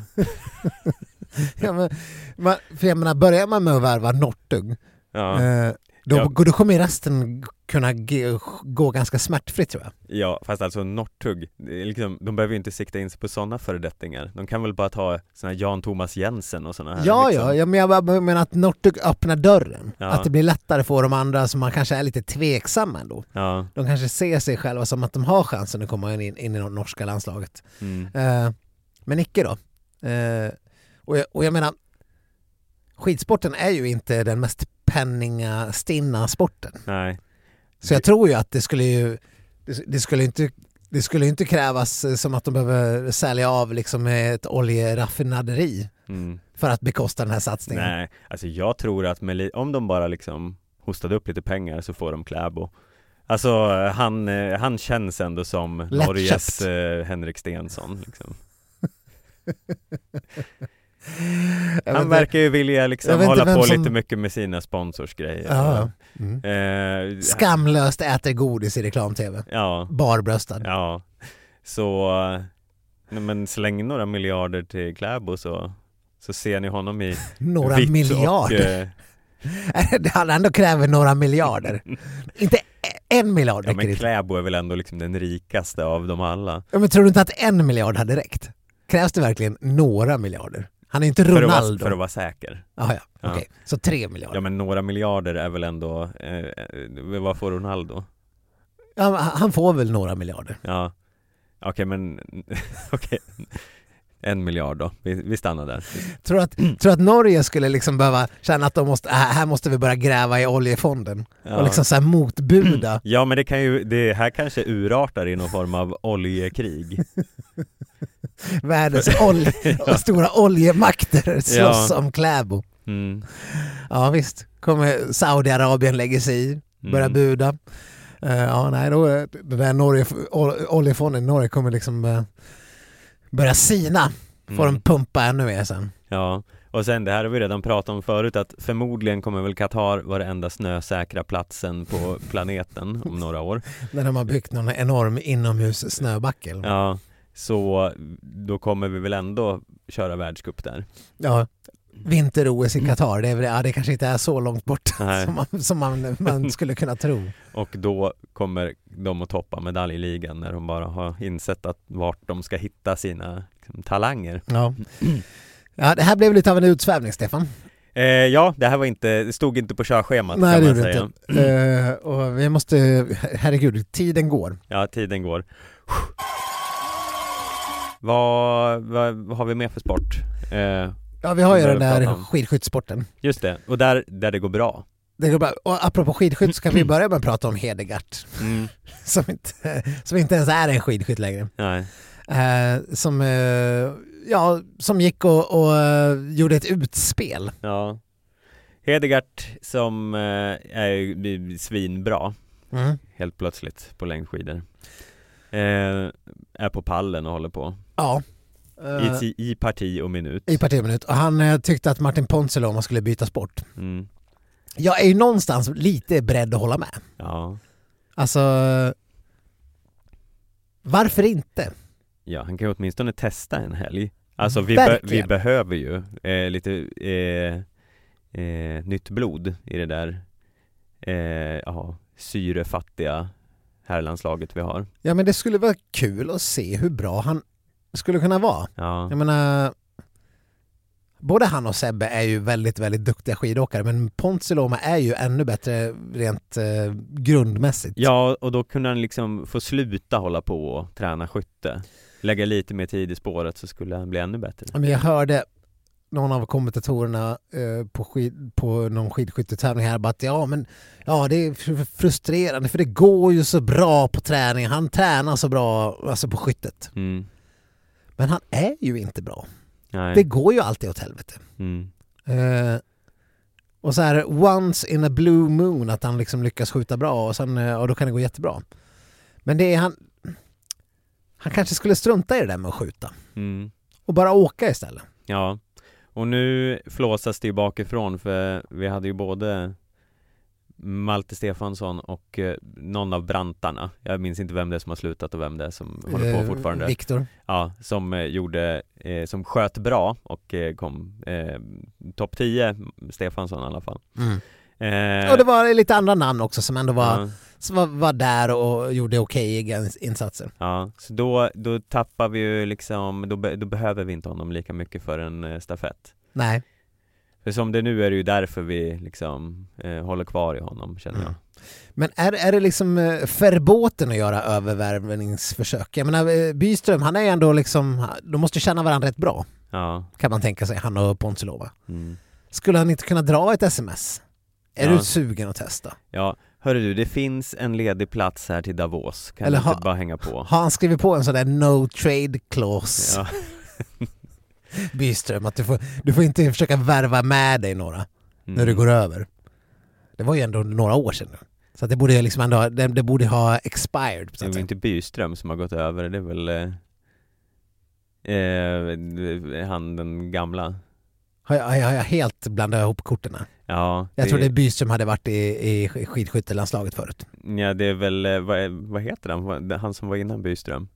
För jag menar, börjar man med att värva Northug då kommer resten kunna gå ganska smärtfritt, tror jag. Ja, fast alltså Northug, liksom, de behöver ju inte sikta in sig på sådana föredettingar. De kan väl bara ta såna här Jan Thomas Jensen och såna här. Ja, men jag menar att Northug öppnar dörren. Ja. Att det blir lättare för de andra som man kanske är lite tveksamma ändå. Ja. De kanske ser sig själva som att de har chansen att komma in i det norska landslaget. Men icke då. Och jag menar, skidsporten är ju inte den mest penningastinna sporten. Nej. Så jag tror ju att det skulle inte krävas som att de behöver sälja av liksom ett oljeraffinaderi för att bekosta den här satsningen. Nej, alltså jag tror att om de bara liksom hostade upp lite pengar så får de Kläbo. Alltså han känns ändå som Norges Henrik Stensson liksom. Han verkar ju vilja liksom hålla på lite mycket med sina sponsorsgrejer. Ja. Skamlöst äter godis i reklam-tv. Ja. Barbröstad. Ja. Så men släng några miljarder till Kläbo så ser ni honom i några miljarder. Han ändå kräver några miljarder. Inte 1 miljard. Ja, men Kläbo är väl ändå liksom den rikaste av dem alla. Ja, men tror du inte att 1 miljard hade räckt? Krävs det verkligen några miljarder? Han är inte Ronaldo. För att vara säker. Okej. Så 3 miljarder. Ja, men några miljarder är väl ändå... vad får Ronaldo? Ja, han får väl några miljarder. Ja. Okej. 1 miljard då. Vi stannar där. Tror att Norge skulle liksom behöva känna att här måste vi börja gräva i oljefonden och liksom så här motbuda. Ja, men det här kanske urartar i någon form av oljekrig. Världens stora oljemakter slåss om Kläbo. Ja, visst. Kommer Saudiarabien lägga sig i, börja buda. Då det där oljefonden i Norge kommer liksom börja sina. Får de pumpa ännu mer sen. Ja, och sen det här har vi redan pratat om förut, att förmodligen kommer väl Qatar vara den enda snösäkra platsen på planeten om några år. När de har byggt någon enorm inomhus snöbackel. Ja, så då kommer vi väl ändå köra världscup där. Ja, vinter-OS i Qatar, det kanske inte är så långt bort som man skulle kunna tro. Och då kommer de att toppa medaljligan när de bara har insett vart de ska hitta sina talanger. Ja, det här blev lite av en utsvävning, Stefan. Ja, det stod inte på körschemat. Nej, kan man säga. Inte. Och vi måste, herregud, tiden går. Ja, tiden går. Vad har vi med för sport? Ja, vi har ju den där skidskyttesporten. Just det, och där det går bra. Det går bra. Och apropå skidskytt så kan vi börja med att prata om Hedegaard. Som inte ens är en skidskytt längre. Nej. Som gick och gjorde ett utspel. Ja. Hedegaard som är svinbra helt plötsligt på längdskidor. Är på pallen och håller på. Ja. I parti och minut. I parti och minut. Och han tyckte att Martin Ponsiluoma skulle byta sport. Jag är ju någonstans lite beredd att hålla med. Ja. Alltså, varför inte? Ja, han kan ju åtminstone testa en helg. Alltså vi behöver ju lite nytt blod i det där syrefattiga herrlandslaget vi har. Ja, men det skulle vara kul att se hur bra han skulle kunna vara. Ja. Jag menar, både han och Sebbe är ju väldigt, väldigt duktiga skidåkare, men Ponsiluoma är ju ännu bättre rent grundmässigt. Ja, och då kunde han liksom få sluta hålla på och träna skytte. Lägga lite mer tid i spåret så skulle han bli ännu bättre. Men jag hörde någon av kommentatorerna på någon skidskyttetävling här bara att det är frustrerande för det går ju så bra på träning. Han tränar så bra alltså på skyttet. Mm. Men han är ju inte bra. Nej. Det går ju alltid åt helvete. Mm. Och så här once in a blue moon att han liksom lyckas skjuta bra och då kan det gå jättebra. Men det är han kanske skulle strunta i det där med att skjuta. Mm. Och bara åka istället. Ja, och nu flåsas det ju bakifrån för vi hade ju både Malte Stefansson och någon av brantarna. Jag minns inte vem det är som har slutat och vem det är som håller på fortfarande. Viktor. Ja, som sköt bra och kom topp 10, Stefansson i alla fall. Och det var lite andra namn också som ändå var där och gjorde okej insatser. Ja, så då tappar vi ju liksom, då behöver vi inte honom lika mycket för en stafett. Nej. För som det nu är det ju därför vi liksom håller kvar i honom, känner jag. Men är det liksom förbåten att göra övervärvningsförsök? Jag menar, Byström, han är ändå liksom, de måste känna varandra rätt bra. Ja. Kan man tänka sig, han och Ponsiluoma. Mm. Skulle han inte kunna dra ett sms? Är du sugen att testa? Ja, hörru du, det finns en ledig plats här till Davos. Kan eller du inte bara hänga på? Har han skrivit på en sån där no trade clause? Ja. Byström, att du får inte försöka värva med dig några när du går över. Det var ju ändå några år sedan nu. Så att det borde liksom ändå, det borde ha expired. Det är väl inte Byström som har gått över, det är väl han den gamla. Har jag helt blandat ihop korterna? Ja. Jag tror det Byström hade varit i skidskyttelandslaget förut. Ja, det är väl, vad heter han? Han som var innan Byström.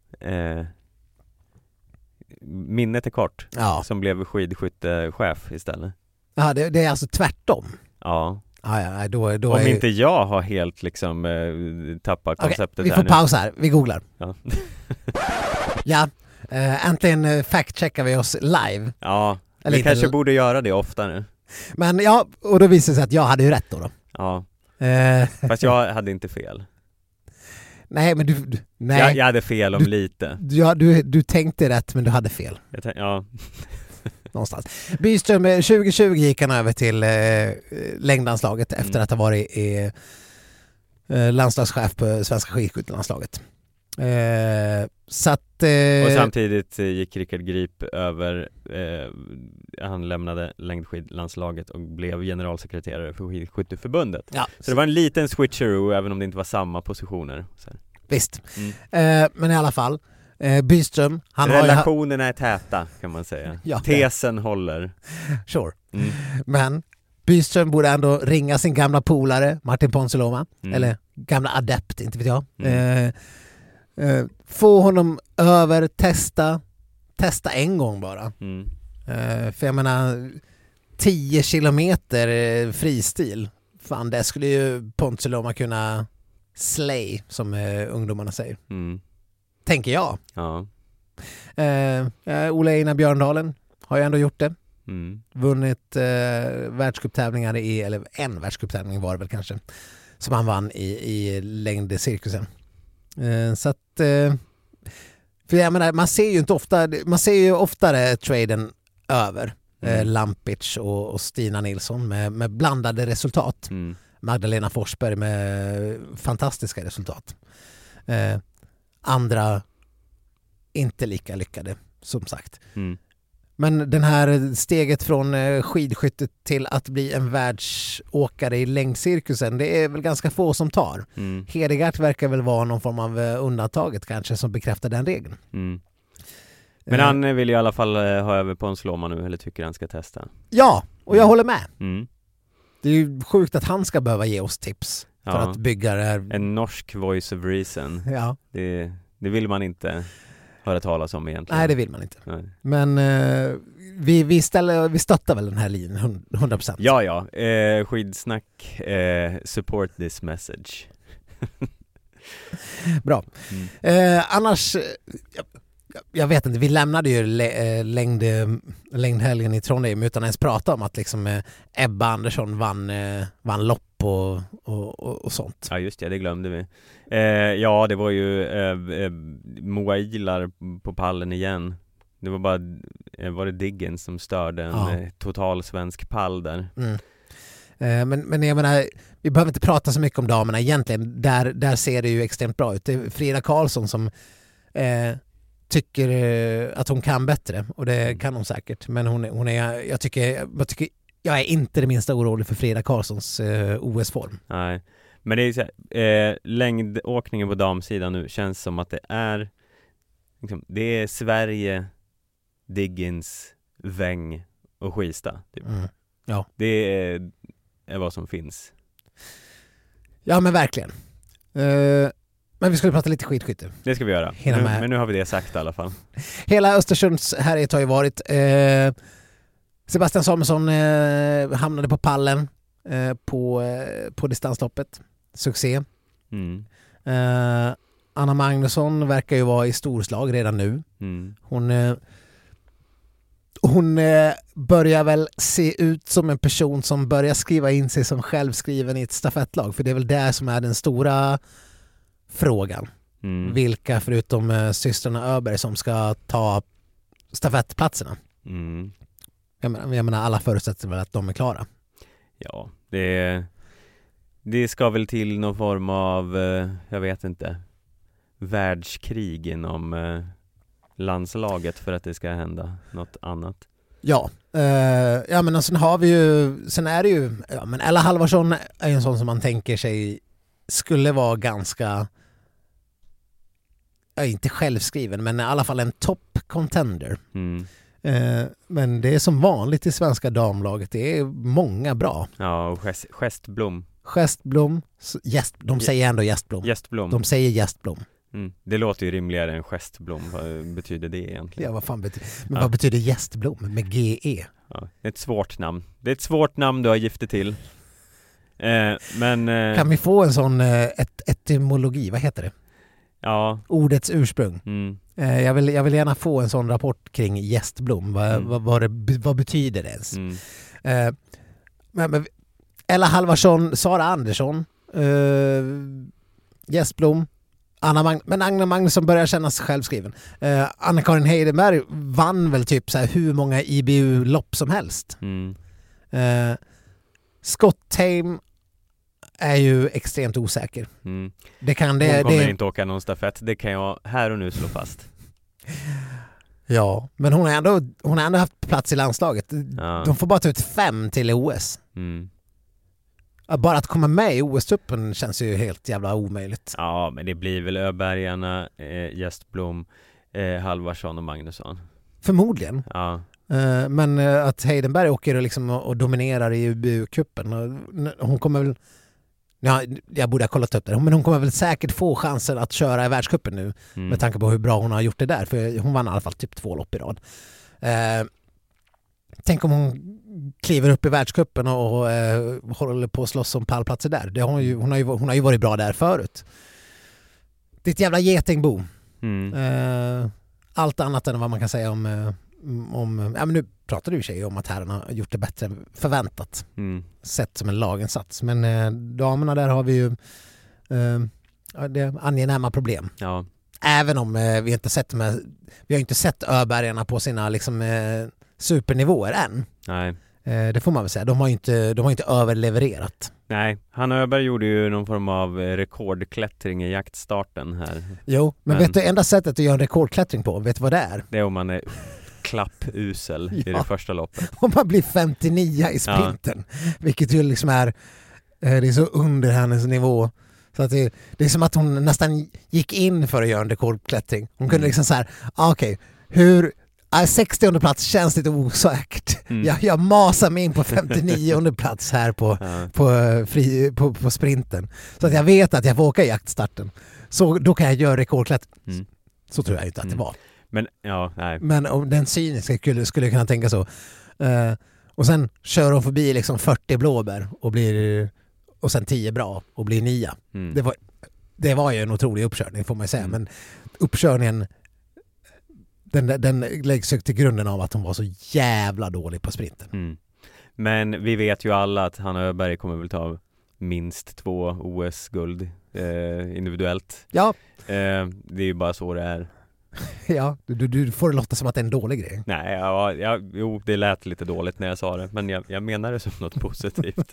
Minnet är kort. Ja. Som blev skidskyttechef istället. Ja, det är alltså tvärtom. Ja. Ja, då om är inte jag har helt liksom tappat konceptet här. Vi får pausa här, vi googlar. Ja. Ja, äntligen fact-checkar vi oss live. Ja, vi kanske borde göra det oftare. Men ja, och då visade det sig att jag hade ju rätt då. Ja, fast jag hade inte fel. Nej, men nej. Jag hade fel om lite. Du tänkte rätt, men du hade fel. Ja. Någonstans. Byström, 2020 gick han över till längdlandslaget efter att ha varit landslagschef på svenska skidskyttelandslaget. Så att, och samtidigt gick Rickard Grip över, han lämnade längdskidlandslaget och blev generalsekreterare för skidskytteförbundet. Ja. Så det var en liten switcheroo även om det inte var samma positioner. Så. Visst. Men i alla fall, Byström, relationerna är täta kan man säga. Ja, tesen håller. Sure. Men Byström borde ändå ringa sin gamla polare Martin Ponsiluoma, eller gamla adept, inte vet jag. Få honom över, testa en gång bara. För jag menar 10 kilometer fristil, fan det skulle ju Ponsiluoma kunna slay, som ungdomarna säger. Tänker jag. Ja. Ola Einar Björndalen har ju ändå gjort det. Vunnit världscuptävlingar eller en världscuptävling var det väl kanske, som han vann i längdcirkusen. Så att för jag menar, man ser ju oftare traden över Lampic och Stina Nilsson med blandade resultat. Magdalena Forsberg med fantastiska resultat. Andra inte lika lyckade, som sagt. Men den här steget från skidskyttet till att bli en världsåkare i längdcirkusen, det är väl ganska få som tar. Hedegaard verkar väl vara någon form av undantaget kanske som bekräftar den regeln. Men han vill i alla fall ha över Ponsiluoma nu, eller tycker han ska testa. Ja, och jag håller med. Det är ju sjukt att han ska behöva ge oss tips för att bygga det här. En norsk voice of reason. Ja. Det vill man inte höra talas om egentligen. Nej, det vill man inte. Nej. Men vi stöttar väl den här linjen 100%. Ja. Skidsnack, support this message. Bra. Annars, Jag vet inte, vi lämnade ju längdhelgen i Trondheim utan ens prata om att liksom Ebba Andersson vann lopp och sånt. Ja just det, det glömde vi. Ja, det var ju Moa Ilar på pallen igen. Det var bara var det Diggins som störde en total svensk pall där. Men jag menar, vi behöver inte prata så mycket om damerna egentligen. Där ser det ju extremt bra ut. Det är Frida Karlsson som tycker att hon kan bättre, och det kan hon säkert. Men hon är, jag är inte det minsta orolig för Frida Karlssons OS-form. Nej, men det är så här, längdåkningen på damsidan nu känns som att det är liksom, det är Sverige, Diggins, Väng och Skista typ. Ja. Det är vad som finns. Ja men verkligen. Men vi skulle prata lite skidskytte. Det ska vi göra. Men nu har vi det sagt i alla fall. Hela Östersunds härjet har ju varit Sebastian Samuelsson hamnade på pallen på distansloppet. Succé. Anna Magnusson verkar ju vara i storslag redan nu. Hon börjar väl se ut som en person som börjar skriva in sig som självskriven i ett stafettlag. För det är väl det som är den stora frågan. Vilka förutom systrarna Öberg som ska ta stafettplatserna. Jag menar alla förutsätter väl att de är klara. Ja, det ska väl till någon form av jag vet inte, världskrig inom landslaget för att det ska hända något annat. Ja, men sen har vi ju, sen är det ju, men Ella Halvarsson är ju en sån som man tänker sig skulle vara ganska, inte självskriven, men i alla fall en top contender. Men det är som vanligt i svenska damlaget, det är många bra. Ja, och Gästblom. De säger ändå Gästblom. De säger Gästblom. Det låter ju rimligare än Gästblom. Vad betyder det egentligen? Ja, vad fan betyder, men vad betyder Gästblom med GE? Ja, det är ett svårt namn. Det är ett svårt namn du har giftet till. Men kan vi få en sån etymologi, vad heter det? Ja. Ordets ursprung. Jag vill gärna få en sån rapport kring Gästblom. Vad betyder det ens? Men Ella Halvarsson, Sara Andersson, Gästblom, Agna Magnusson börjar kännas självskriven. Anna-Karin Heidenberg vann väl typ så här hur många IBU-lopp som helst. Scott Tame är ju extremt osäker. Hon kommer inte åka någon stafett. Det kan jag här och nu slå fast. Ja, men hon har ändå haft plats i landslaget. Ja. De får bara ta ut 5 till OS. Bara att komma med i OS-truppen känns ju helt jävla omöjligt. Ja, men det blir väl Öbergarna, Gästblom, Halvarsson och Magnusson. Förmodligen. Ja. Men att Heidenberg åker liksom och dominerar i UBU-cupen. Hon kommer väl... Ja, jag borde ha kollat upp det. Men hon kommer väl säkert få chansen att köra i världscupen nu. Med tanke på hur bra hon har gjort det där. För hon vann i alla fall typ 2 lopp i rad. Tänk om hon kliver upp i världscupen och håller på att slåss om pallplatser där. Hon har ju varit bra där förut. Det är ett jävla getingbo. Allt annat än vad man kan säga om ja, men nu pratar du i sig om att herrarna har gjort det bättre än förväntat. Sett som en lagensats. Men damerna där har vi ju det angenäma problem. Ja. Även om vi har inte sett Öbergarna på sina liksom supernivåer än. Nej. Det får man väl säga. De har inte överlevererat. Nej, Hanna Öberg gjorde ju någon form av rekordklättring i jaktstarten här. Jo, men vet du, enda sättet att göra en rekordklättring på, vet du vad det är? Det är om man är klappusel i det första loppet. Om man blir 59 i sprinten, vilket ju liksom är det är så under hennes nivå. Så att det är som att hon nästan gick in för att göra en rekordklättring. Hon kunde liksom så här, okej, hur 60:e plats känns lite osäkert. Jag masar mig in på 59:e plats här på sprinten. Så att jag vet att jag får åka i jaktstarten. Så då kan jag göra rekordklättring. Så tror jag inte att det var. Men ja, nej. Men om den cyniska skulle kunna tänka så. Och sen kör hon förbi liksom 40 blåbär och sen 10 bra och blir 9. Det var ju en otrolig uppkörning får man säga. Men uppkörningen Den läggs till grunden av att hon var så jävla dålig på sprinten. Men vi vet ju alla att Hanna Öberg kommer väl ta minst 2 OS-guld individuellt. Ja. Det är ju bara så det är. Ja, du får det låta som att det är en dålig grej. Nej, jo, det lät lite dåligt när jag sa det, men jag menar det som något positivt.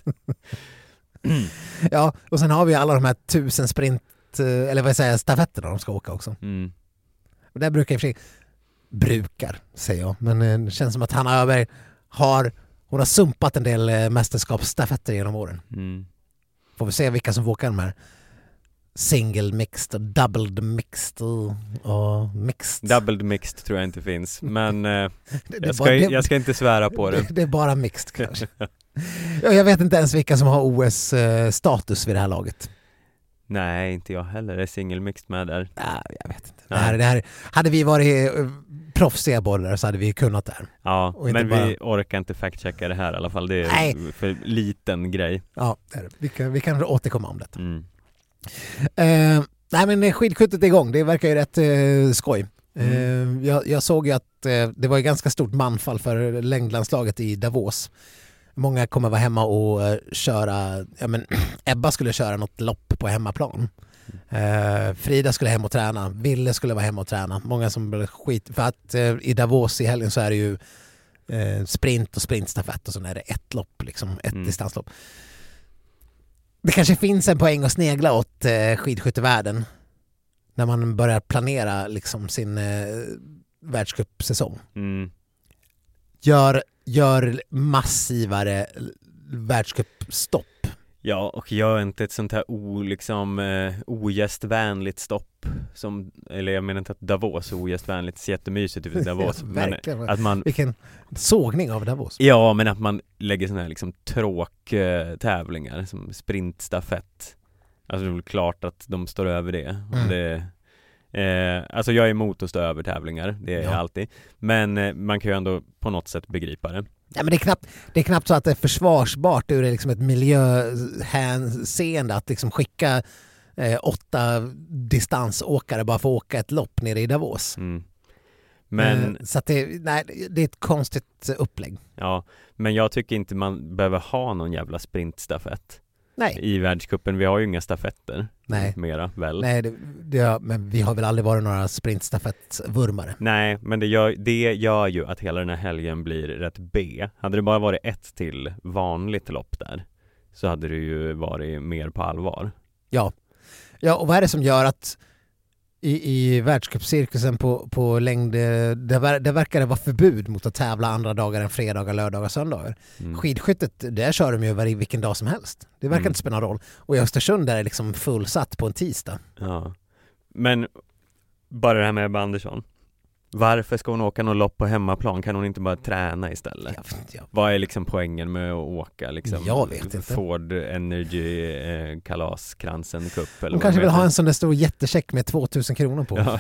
Ja, och sen har vi alla de här 1000 sprint, eller vad säger jag, stafetterna de ska åka också. Och där brukar säger jag, men det känns som att Hanna Öberg hon har sumpat en del mästerskapsstafetter genom åren. Får vi se vilka som får åka de här single mixed och doubled mixed och mixed. Doubled mixed tror jag inte finns, men jag ska inte svära på det. Det är bara mixed kanske. Jag vet inte ens vilka som har OS-status vid det här laget. Nej, inte jag heller. Är single mixed med där? Nej, jag vet inte. Det här, hade vi varit proffsiga bollare så hade vi kunnat det här. Ja, men vi orkar inte fact-checka det här i alla fall. Det är för liten grej. Ja, vi kan återkomma om detta. Nej, men skidskyttet är igång. Det verkar ju rätt skoj. Jag såg ju att det var ett ganska stort manfall för längdlandslaget i Davos. Många kommer vara hemma och köra, Ebba skulle köra något lopp på hemmaplan. Frida skulle hem och träna. Ville skulle vara hemma och träna. Många som blev skit. För att i Davos i helgen så är det ju sprint och sprintstafett och så är det ett lopp, liksom, ett distanslopp. Det kanske finns en poäng att snegla åt skidskyttevärlden när man börjar planera liksom sin världscupsäsong. Gör massivare världscupstopp. Ja, och gör inte ett sånt här ogästvänligt stopp eller jag menar inte att Davos är ogästvänligt, så jättemysigt ut i Davos. Ja, men att man, vilken sågning av Davos. Ja, men att man lägger såna här liksom tråktävlingar som sprintstafett. Alltså det är väl klart att de står över det. Alltså jag är emot att stå över tävlingar, det är jag alltid. Men man kan ju ändå på något sätt begripa det. Ja, men det är knappt så att det är försvarsbart ur liksom ett miljöhänseende att liksom skicka 8 distansåkare bara för att åka ett lopp nere i Davos. Men så att det är ett konstigt upplägg. Ja, men jag tycker inte man behöver ha någon jävla sprintstafett. Nej. I världscupen. Vi har ju inga stafetter. Nej. Mera väl. Nej, men vi har väl aldrig varit några sprintstafettvurmare. Nej, men det gör ju att hela den här helgen blir rätt B. Hade det bara varit ett till vanligt lopp där så hade det ju varit mer på allvar. Ja, och vad är det som gör att i världscupcirkusen på längd, där verkar det vara förbud mot att tävla andra dagar än fredagar, lördagar, söndagar. Skidskyttet, där kör de ju vilken dag som helst. Det verkar inte spela någon roll. Och i Östersund där är det liksom fullsatt på en tisdag. Ja, men bara det här med Ebba Andersson. Varför ska hon åka någon lopp på hemmaplan? Kan hon inte bara träna istället? Ja. Vad är liksom poängen med att åka liksom? Jag vet inte. Ford Energy kalaskransen cup eller hon kanske vill ha en sån där stor jättecheck med 2000 kronor på. Ja.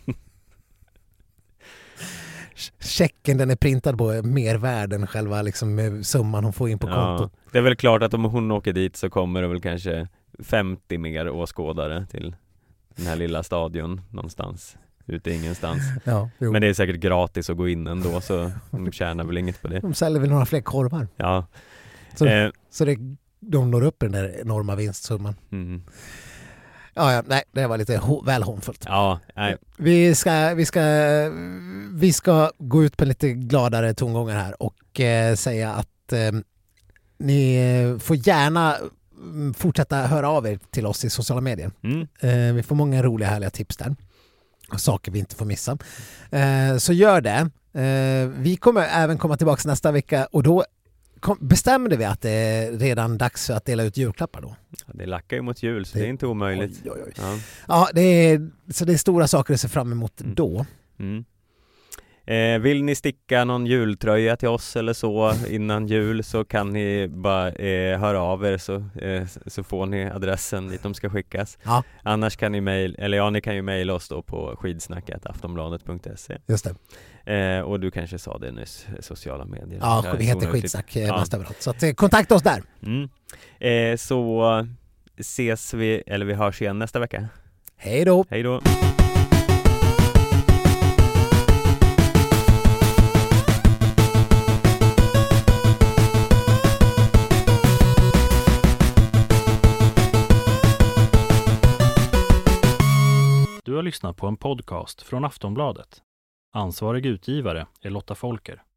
Checken, den är printad på mer värd än själva liksom summan hon får in på kontot. Det är väl klart att om hon åker dit så kommer det väl kanske 50 mer åskådare till den här lilla stadion någonstans. Ute ingenstans. Ja, men det är säkert gratis att gå in ändå, så de tjänar väl inget på det. De säljer väl några fler korvar. Ja. Så de når upp den där enorma vinstsumman. Ja, nej, det var lite väl hånfullt. Ja, nej. Vi ska gå ut på lite gladare tongångar här och säga att ni får gärna fortsätta höra av er till oss i sociala medier. Vi får många roliga härliga tips där. Saker vi inte får missa. Så gör det. Vi kommer även komma tillbaka nästa vecka och då bestämde vi att det är redan dags att dela ut julklappar då. Ja, det lackar ju mot jul så det är inte omöjligt. Oj. Ja, det är stora saker att se fram emot då. Vill ni sticka någon jultröja till oss eller så innan jul så kan ni bara höra av er så får ni adressen dit de ska skickas. Ja. Annars kan ni ni kan ju mejla oss då på skidsnack@aftonbladet.se. Just det. Och du kanske sa det nyss, sociala medier. Ja, vi heter Skidsnack mest överallt. Så att, kontakta oss där. Så ses vi, eller vi hörs igen nästa vecka. Hej då! Hej då! Du har lyssnat på en podcast från Aftonbladet. Ansvarig utgivare är Lotta Folker.